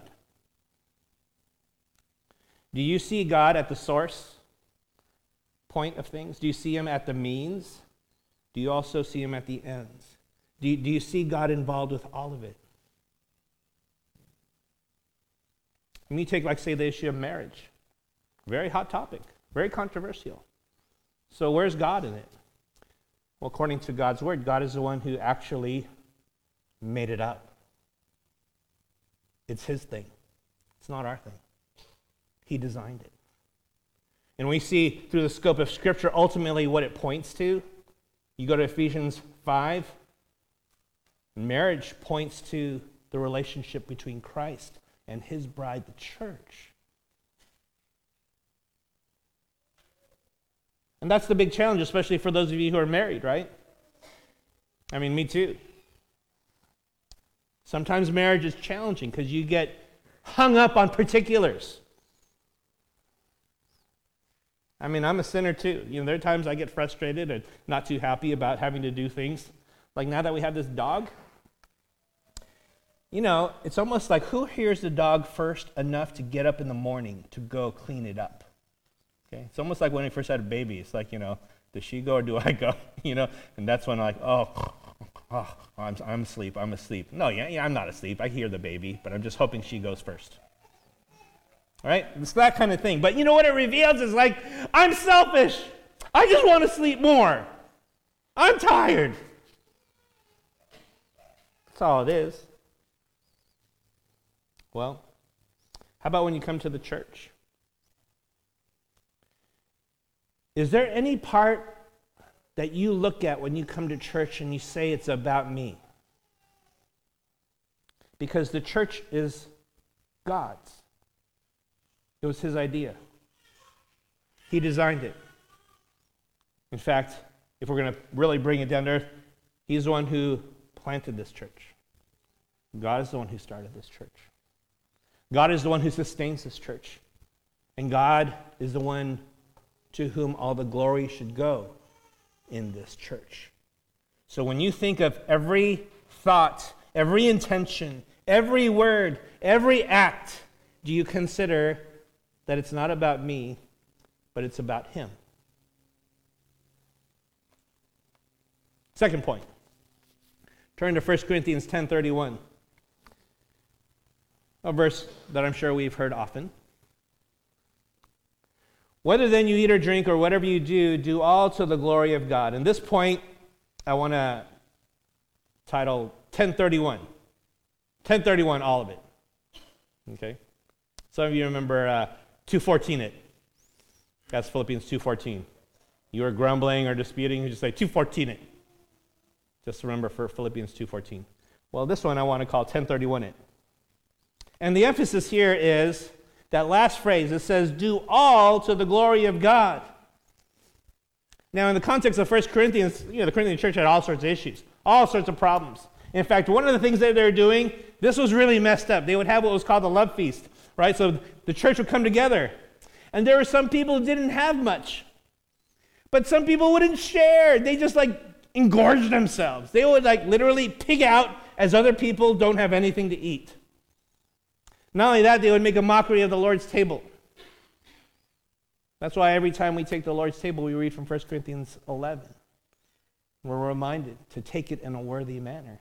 Do you see God at the source point of things? Do you see him at the means? Do you also see him at the ends? Do you, do you see God involved with all of it? Let me take, like, say, the issue of marriage. Very hot topic, very controversial. So where's God in it? Well, according to God's word, God is the one who actually made it up. It's his thing. It's not our thing. He designed it. And we see through the scope of Scripture ultimately what it points to. You go to Ephesians five. Marriage points to the relationship between Christ and his bride, the church. And that's the big challenge, especially for those of you who are married, right? I mean, me too. Sometimes marriage is challenging because you get hung up on particulars. I mean, I'm a sinner too. You know, there are times I get frustrated and not too happy about having to do things. Like now that we have this dog, you know, it's almost like who hears the dog first enough to get up in the morning to go clean it up? Okay, it's almost like when we first had a baby. It's like, you know, does she go or do I go? You know, and that's when I'm like, oh, oh I'm, I'm asleep, I'm asleep. No, yeah, yeah, I'm not asleep. I hear the baby, but I'm just hoping she goes first. All right? It's that kind of thing. But you know what it reveals is like, I'm selfish. I just want to sleep more. I'm tired. That's all it is. Well, how about when you come to the church? Is there any part that you look at when you come to church and you say it's about me? Because the church is God's. It was his idea. He designed it. In fact, if we're going to really bring it down to earth, he's the one who planted this church. God is the one who started this church. God is the one who sustains this church. And God is the one to whom all the glory should go in this church. So when you think of every thought, every intention, every word, every act, do you consider that it's not about me, but it's about him? Second point. Turn to First Corinthians ten thirty-one. A verse that I'm sure we've heard often. Whether then you eat or drink or whatever you do, do all to the glory of God. And this point, I want to title ten thirty-one. ten thirty-one, all of it. Okay? Some of you remember uh, two fourteen it. That's Philippians two fourteen. You are grumbling or disputing, you just say two fourteen it. Just remember for Philippians two fourteen. Well, this one I want to call ten thirty-one it. And the emphasis here is that last phrase. It says, do all to the glory of God. Now, in the context of First Corinthians, you know, the Corinthian church had all sorts of issues, all sorts of problems. In fact, one of the things that they were doing, this was really messed up. They would have what was called the love feast, right? So the church would come together. And there were some people who didn't have much. But some people wouldn't share. They just like engorged themselves. They would like literally pig out as other people don't have anything to eat. Not only that, they would make a mockery of the Lord's table. That's why every time we take the Lord's table, we read from First Corinthians eleven. We're reminded to take it in a worthy manner.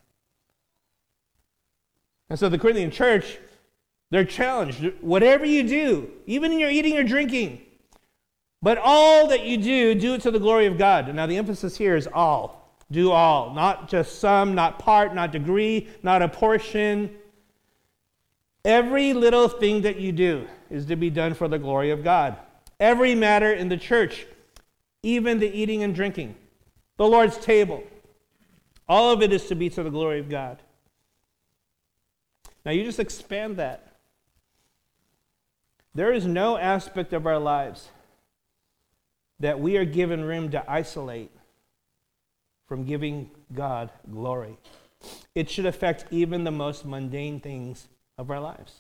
And so the Corinthian church, they're challenged. Whatever you do, even in your eating or drinking, but all that you do, do it to the glory of God. Now the emphasis here is all. Do all. Not just some, not part, not degree, not a portion. Every little thing that you do is to be done for the glory of God. Every matter in the church, even the eating and drinking, the Lord's table, all of it is to be to the glory of God. Now you just expand that. There is no aspect of our lives that we are given room to isolate from giving God glory. It should affect even the most mundane things of our lives.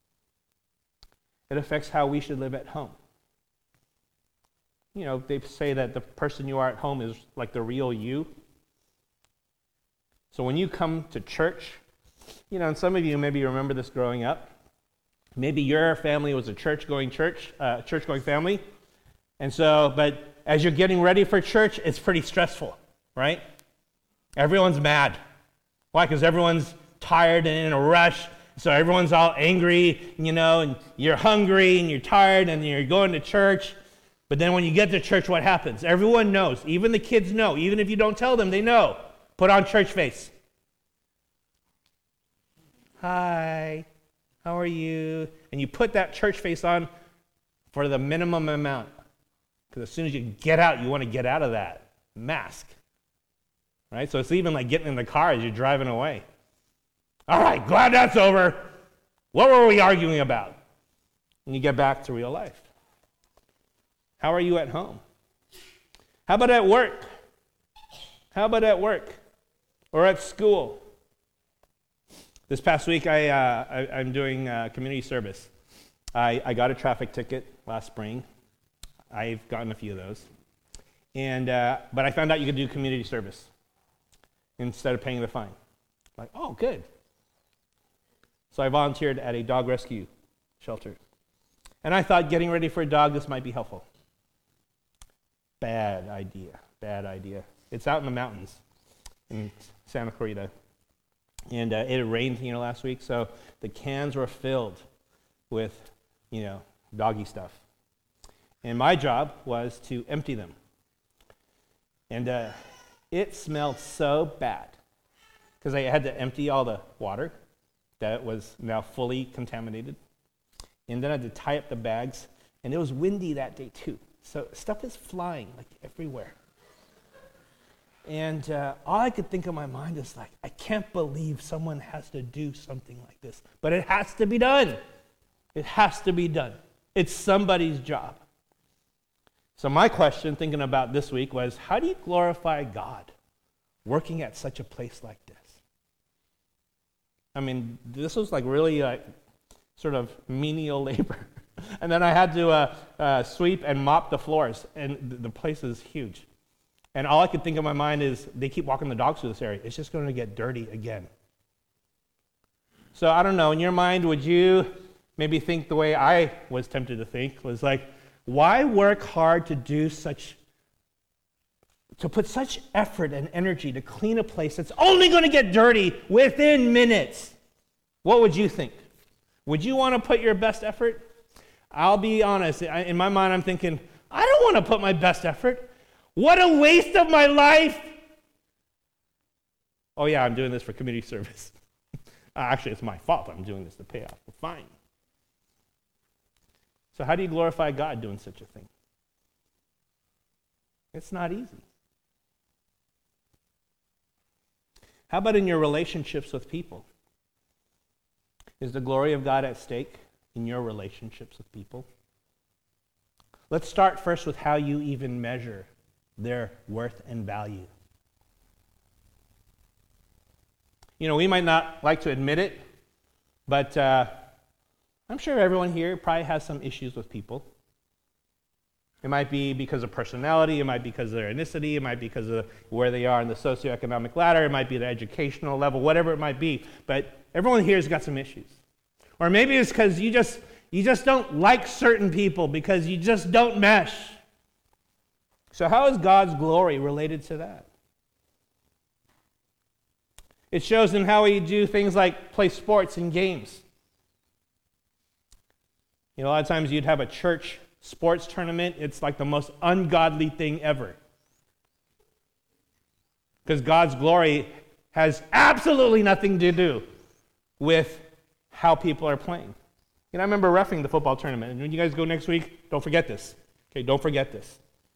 It affects how we should live at home. You know, they say that the person you are at home is like the real you. So when you come to church, you know, and some of you maybe remember this growing up. Maybe your family was a church-going church, uh, church-going family. And so, but as you're getting ready for church, it's pretty stressful, right? Everyone's mad. Why? Because everyone's tired and in a rush. So everyone's all angry, you know, and you're hungry and you're tired and you're going to church. But then when you get to church, what happens? Everyone knows. Even the kids know. Even if you don't tell them, they know. Put on church face. Hi, how are you? And you put that church face on for the minimum amount. Because as soon as you get out, you want to get out of that mask. Right? So it's even like getting in the car as you're driving away. All right, glad that's over. What were we arguing about? And you get back to real life. How are you at home? How about at work? How about at work? Or at school? This past week, I, uh, I, I'm doing uh, community service. I, I got a traffic ticket last spring. I've gotten a few of those. And uh, but I found out you could do community service instead of paying the fine. Like, oh, good. So I volunteered at a dog rescue shelter. And I thought getting ready for a dog, this might be helpful. Bad idea, bad idea. It's out in the mountains in Santa Clarita. And uh, it had rained, you know, last week, so the cans were filled with, you know, doggy stuff. And my job was to empty them. And uh, it smelled so bad because I had to empty all the water that was now fully contaminated. And then I had to tie up the bags. And it was windy that day, too. So stuff is flying, like, everywhere. And uh, all I could think in my mind is like, I can't believe someone has to do something like this. But it has to be done. It has to be done. It's somebody's job. So my question, thinking about this week, was, how do you glorify God working at such a place like this? I mean, this was like really like sort of menial labor. And then I had to uh, uh, sweep and mop the floors, and th- the place is huge. And all I could think in my mind is, they keep walking the dogs through this area. It's just going to get dirty again. So I don't know, in your mind, would you maybe think the way I was tempted to think, was like, why work hard to do such, to put such effort and energy to clean a place that's only going to get dirty within minutes? What would you think? Would you want to put your best effort? I'll be honest, in my mind I'm thinking, I don't want to put my best effort. What a waste of my life. Oh yeah, I'm doing this for community service. Actually, it's my fault. I'm doing this to pay off the fine. So how do you glorify God doing such a thing? It's not easy. How about in your relationships with people? Is the glory of God at stake in your relationships with people? Let's start first with how you even measure their worth and value. You know, we might not like to admit it, but uh, I'm sure everyone here probably has some issues with people. It might be because of personality, it might be because of their ethnicity, it might be because of where they are in the socioeconomic ladder, it might be the educational level, whatever it might be. But everyone here has got some issues. Or maybe it's because you just you just don't like certain people because you just don't mesh. So how is God's glory related to that? It shows in how we do things like play sports and games. You know, a lot of times you'd have a church sports tournament. It's like the most ungodly thing ever. Because God's glory has absolutely nothing to do with how people are playing. You know, I remember reffing the football tournament. And when you guys go next week, don't forget this. Okay, don't forget this.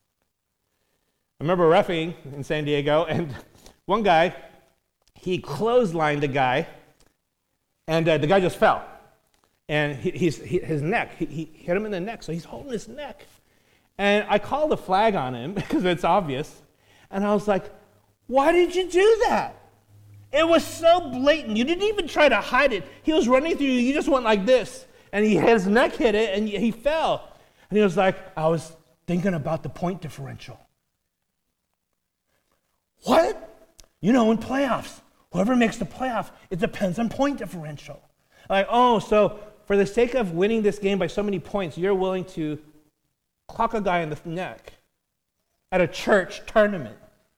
I remember reffing in San Diego, and one guy, he clotheslined a guy, and uh, the guy just fell. And he, he's, he, his neck, he, he hit him in the neck, so he's holding his neck. And I called a flag on him, because it's obvious. And I was like, why did you do that? It was so blatant. You didn't even try to hide it. He was running through you. You just went like this. And he, his neck hit it, and he fell. And he was like, I was thinking about the point differential. What? You know, in playoffs, whoever makes the playoff, it depends on point differential. Like, oh, so for the sake of winning this game by so many points, you're willing to clock a guy in the neck at a church tournament.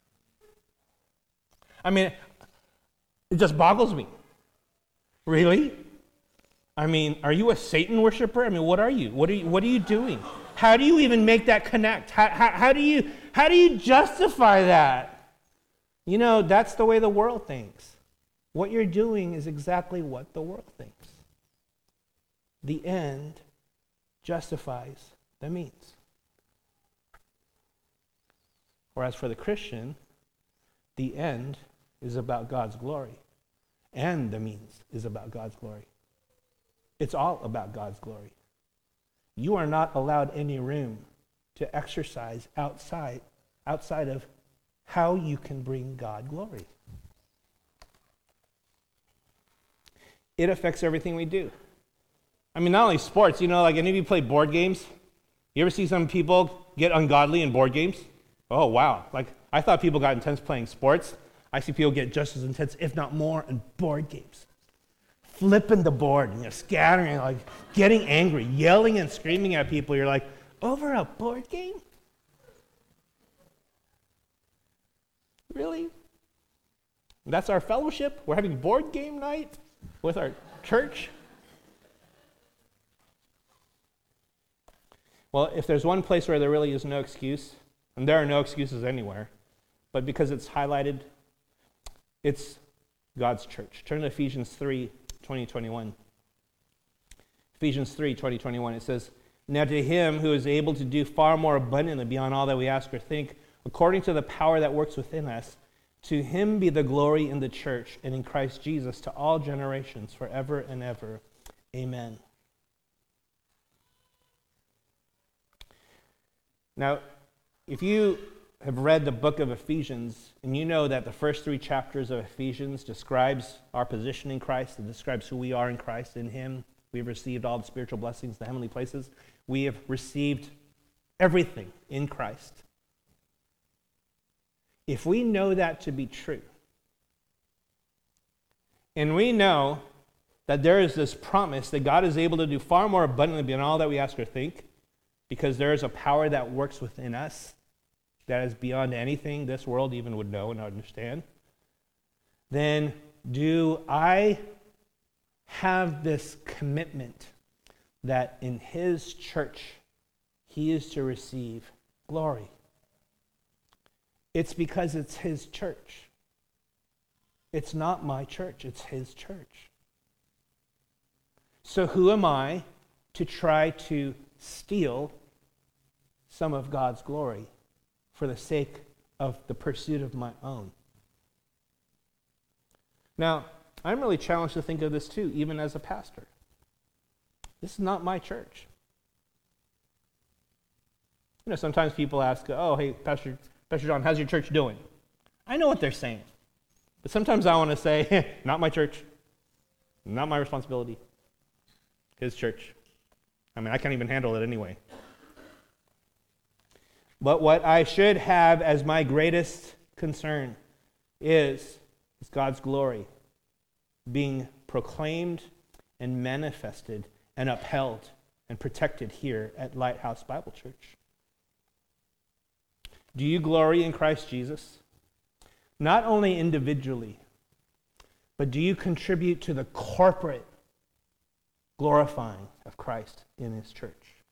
I mean, it just boggles me. Really? I mean, are you a Satan worshiper? I mean, what are you? What are you, what are you doing? How do you even make that connect? How, how, how do you, how do you justify that? You know, that's the way the world thinks. What you're doing is exactly what the world thinks. The end justifies the means. Whereas for the Christian, the end is about God's glory, and the means is about God's glory. It's all about God's glory. You are not allowed any room to exercise outside, outside of how you can bring God glory. It affects everything we do. I mean, not only sports, you know, like any of you play board games? You ever see some people get ungodly in board games? Oh, wow. Like, I thought people got intense playing sports. I see people get just as intense, if not more, in board games. Flipping the board, you know, scattering, like getting angry, yelling and screaming at people. You're like, over a board game? Really? That's our fellowship? We're having board game night with our church? Well, if there's one place where there really is no excuse, and there are no excuses anywhere, but because it's highlighted, it's God's church. Turn to Ephesians three, twenty, twenty-one. Ephesians three, twenty, twenty-one. It says, now to him who is able to do far more abundantly beyond all that we ask or think, according to the power that works within us, to him be the glory in the church and in Christ Jesus to all generations forever and ever. Amen. Now, if you have read the book of Ephesians, and you know that the first three chapters of Ephesians describes our position in Christ, it describes who we are in Christ. In him, we've received all the spiritual blessings, the heavenly places. We have received everything in Christ. If we know that to be true, and we know that there is this promise that God is able to do far more abundantly beyond all that we ask or think, because there is a power that works within us that is beyond anything this world even would know and understand, then do I have this commitment that in his church he is to receive glory? It's because it's his church. It's not my church, it's his church. So who am I to try to steal some of God's glory for the sake of the pursuit of my own? Now, I'm really challenged to think of this too, even as a pastor. This is not my church. You know, sometimes people ask, oh, hey, Pastor, Pastor John, how's your church doing? I know what they're saying. But sometimes I want to say, not my church, not my responsibility, his church. I mean, I can't even handle it anyway. But what I should have as my greatest concern is, is God's glory being proclaimed and manifested and upheld and protected here at Lighthouse Bible Church. Do you glory in Christ Jesus? Not only individually, but do you contribute to the corporate glorifying of Christ in his church?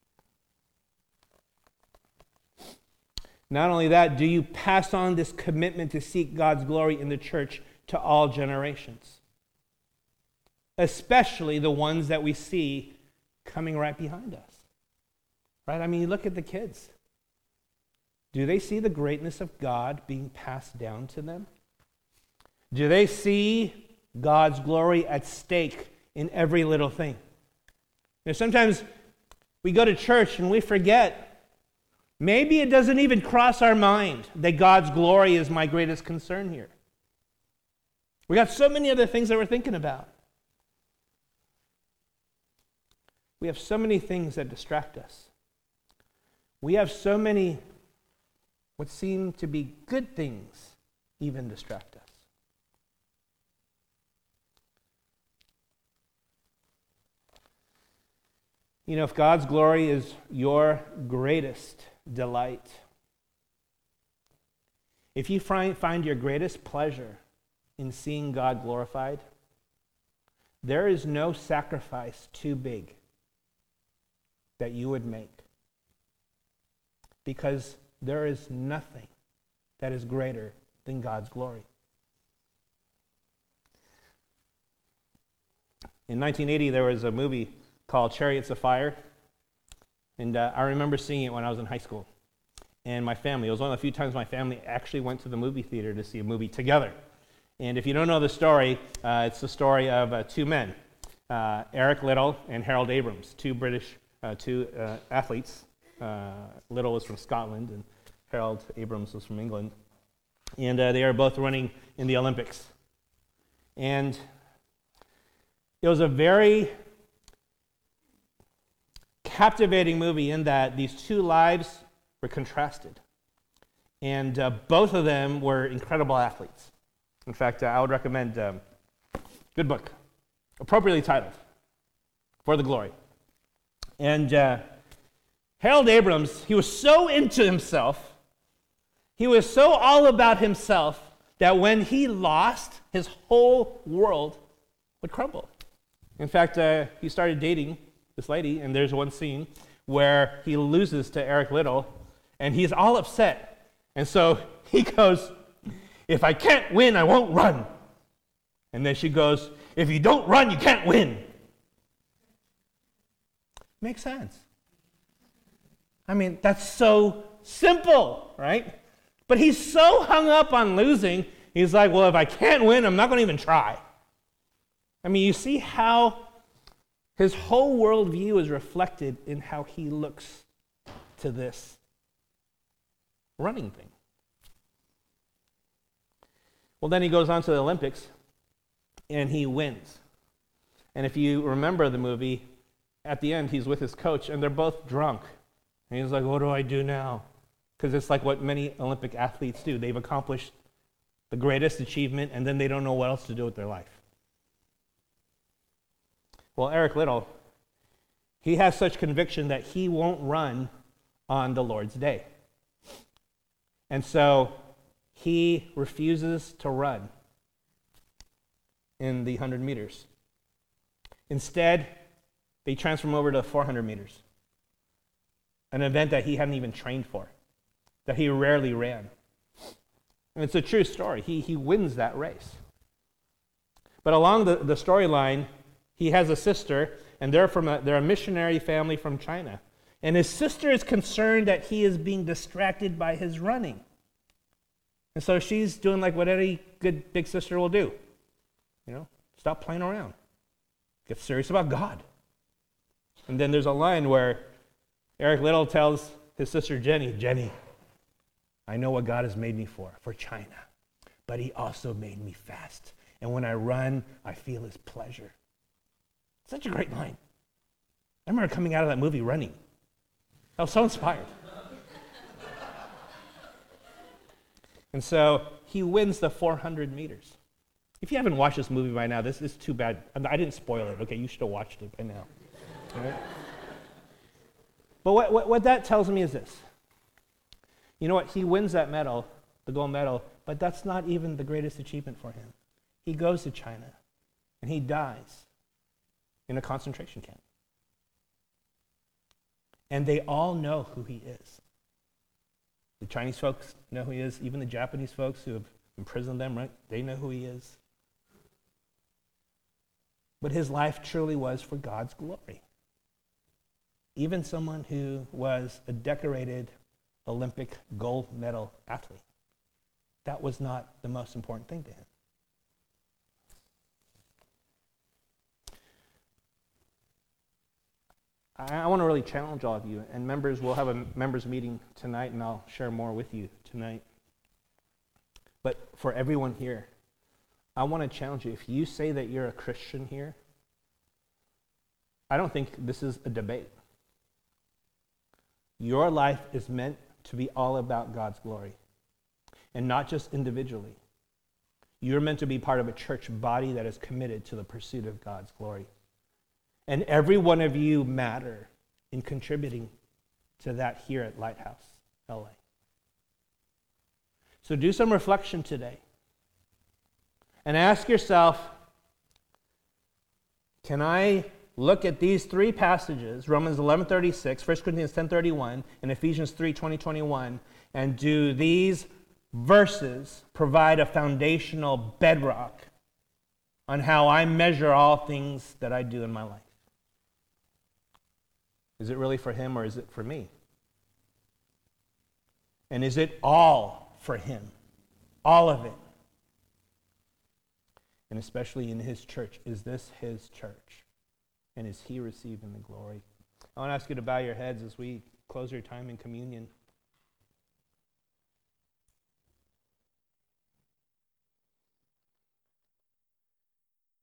Not only that, do you pass on this commitment to seek God's glory in the church to all generations? Especially the ones that we see coming right behind us. Right? I mean, you look at the kids. Do they see the greatness of God being passed down to them? Do they see God's glory at stake in every little thing? You know, sometimes we go to church and we forget. Maybe it doesn't even cross our mind that God's glory is my greatest concern here. We got so many other things that we're thinking about. We have so many things that distract us. We have so many what seem to be good things even distract us. You know, if God's glory is your greatest delight, if you find, find your greatest pleasure in seeing God glorified, there is no sacrifice too big that you would make, because there is nothing that is greater than God's glory. In nineteen eighty, there was a movie called Chariots of Fire, and uh, I remember seeing it when I was in high school. And my family, it was one of the few times my family actually went to the movie theater to see a movie together. And if you don't know the story, uh, it's the story of uh, two men, uh, Eric Liddell and Harold Abrams, two British, uh, two uh, athletes. Uh, Liddell was from Scotland, and Harold Abrams was from England. And uh, they are both running in the Olympics. And it was a very captivating movie in that these two lives were contrasted. And uh, both of them were incredible athletes. In fact, uh, I would recommend um, good book, appropriately titled, For the Glory. And uh, Harold Abrams, he was so into himself, he was so all about himself, that when he lost, his whole world would crumble. In fact, uh, he started dating this lady, and there's one scene where he loses to Eric Liddell, and he's all upset. And so he goes, "If I can't win, I won't run." And then she goes, "If you don't run, you can't win." Makes sense. I mean, that's so simple, right? But he's so hung up on losing, he's like, well, if I can't win, I'm not going to even try. I mean, you see how his whole worldview is reflected in how he looks to this running thing. Well, then he goes on to the Olympics, and he wins. And if you remember the movie, at the end, he's with his coach, and they're both drunk. And he's like, what do I do now? Because it's like what many Olympic athletes do. They've accomplished the greatest achievement, and then they don't know what else to do with their life. Well, Eric Liddell, he has such conviction that he won't run on the Lord's day. And so he refuses to run in the one hundred meters. Instead, they transfer him over to four hundred meters, an event that he hadn't even trained for, that he rarely ran. And it's a true story. He, he wins that race. But along the, the storyline, he has a sister, and they're from a, they're a missionary family from China. And his sister is concerned that he is being distracted by his running. And so she's doing like what any good big sister will do. You know, stop playing around. Get serious about God. And then there's a line where Eric Liddell tells his sister Jenny, Jenny, I know what God has made me for, for China. But he also made me fast. And when I run, I feel his pleasure. Such a great line. I remember coming out of that movie running. I was so inspired. And so he wins the four hundred meters. If you haven't watched this movie by now, this is too bad. I didn't spoil it, okay? You should have watched it by now. All right? But what, what, what that tells me is this. You know what? He wins that medal, the gold medal, but that's not even the greatest achievement for him. He goes to China, and he dies in a concentration camp. And they all know who he is. The Chinese folks know who he is. Even the Japanese folks who have imprisoned them, right? They know who he is. But his life truly was for God's glory. Even someone who was a decorated Olympic gold medal athlete, that was not the most important thing to him. I, I want to really challenge all of you, and members, we'll have a members meeting tonight, and I'll share more with you tonight. But for everyone here, I want to challenge you. If you say that you're a Christian here, I don't think this is a debate. Your life is meant to be all about God's glory, and not just individually. You're meant to be part of a church body that is committed to the pursuit of God's glory. And every one of you matter in contributing to that here at Lighthouse L A. So do some reflection today and ask yourself, can I look at these three passages, Romans eleven thirty-six, First Corinthians ten thirty-one, and Ephesians three twenty twenty-one, and do these verses provide a foundational bedrock on how I measure all things that I do in my life? Is it really for him or is it for me? And is it all for him? All of it. And especially in his church, is this his church? And is he receiving the glory? I want to ask you to bow your heads as we close your time in communion.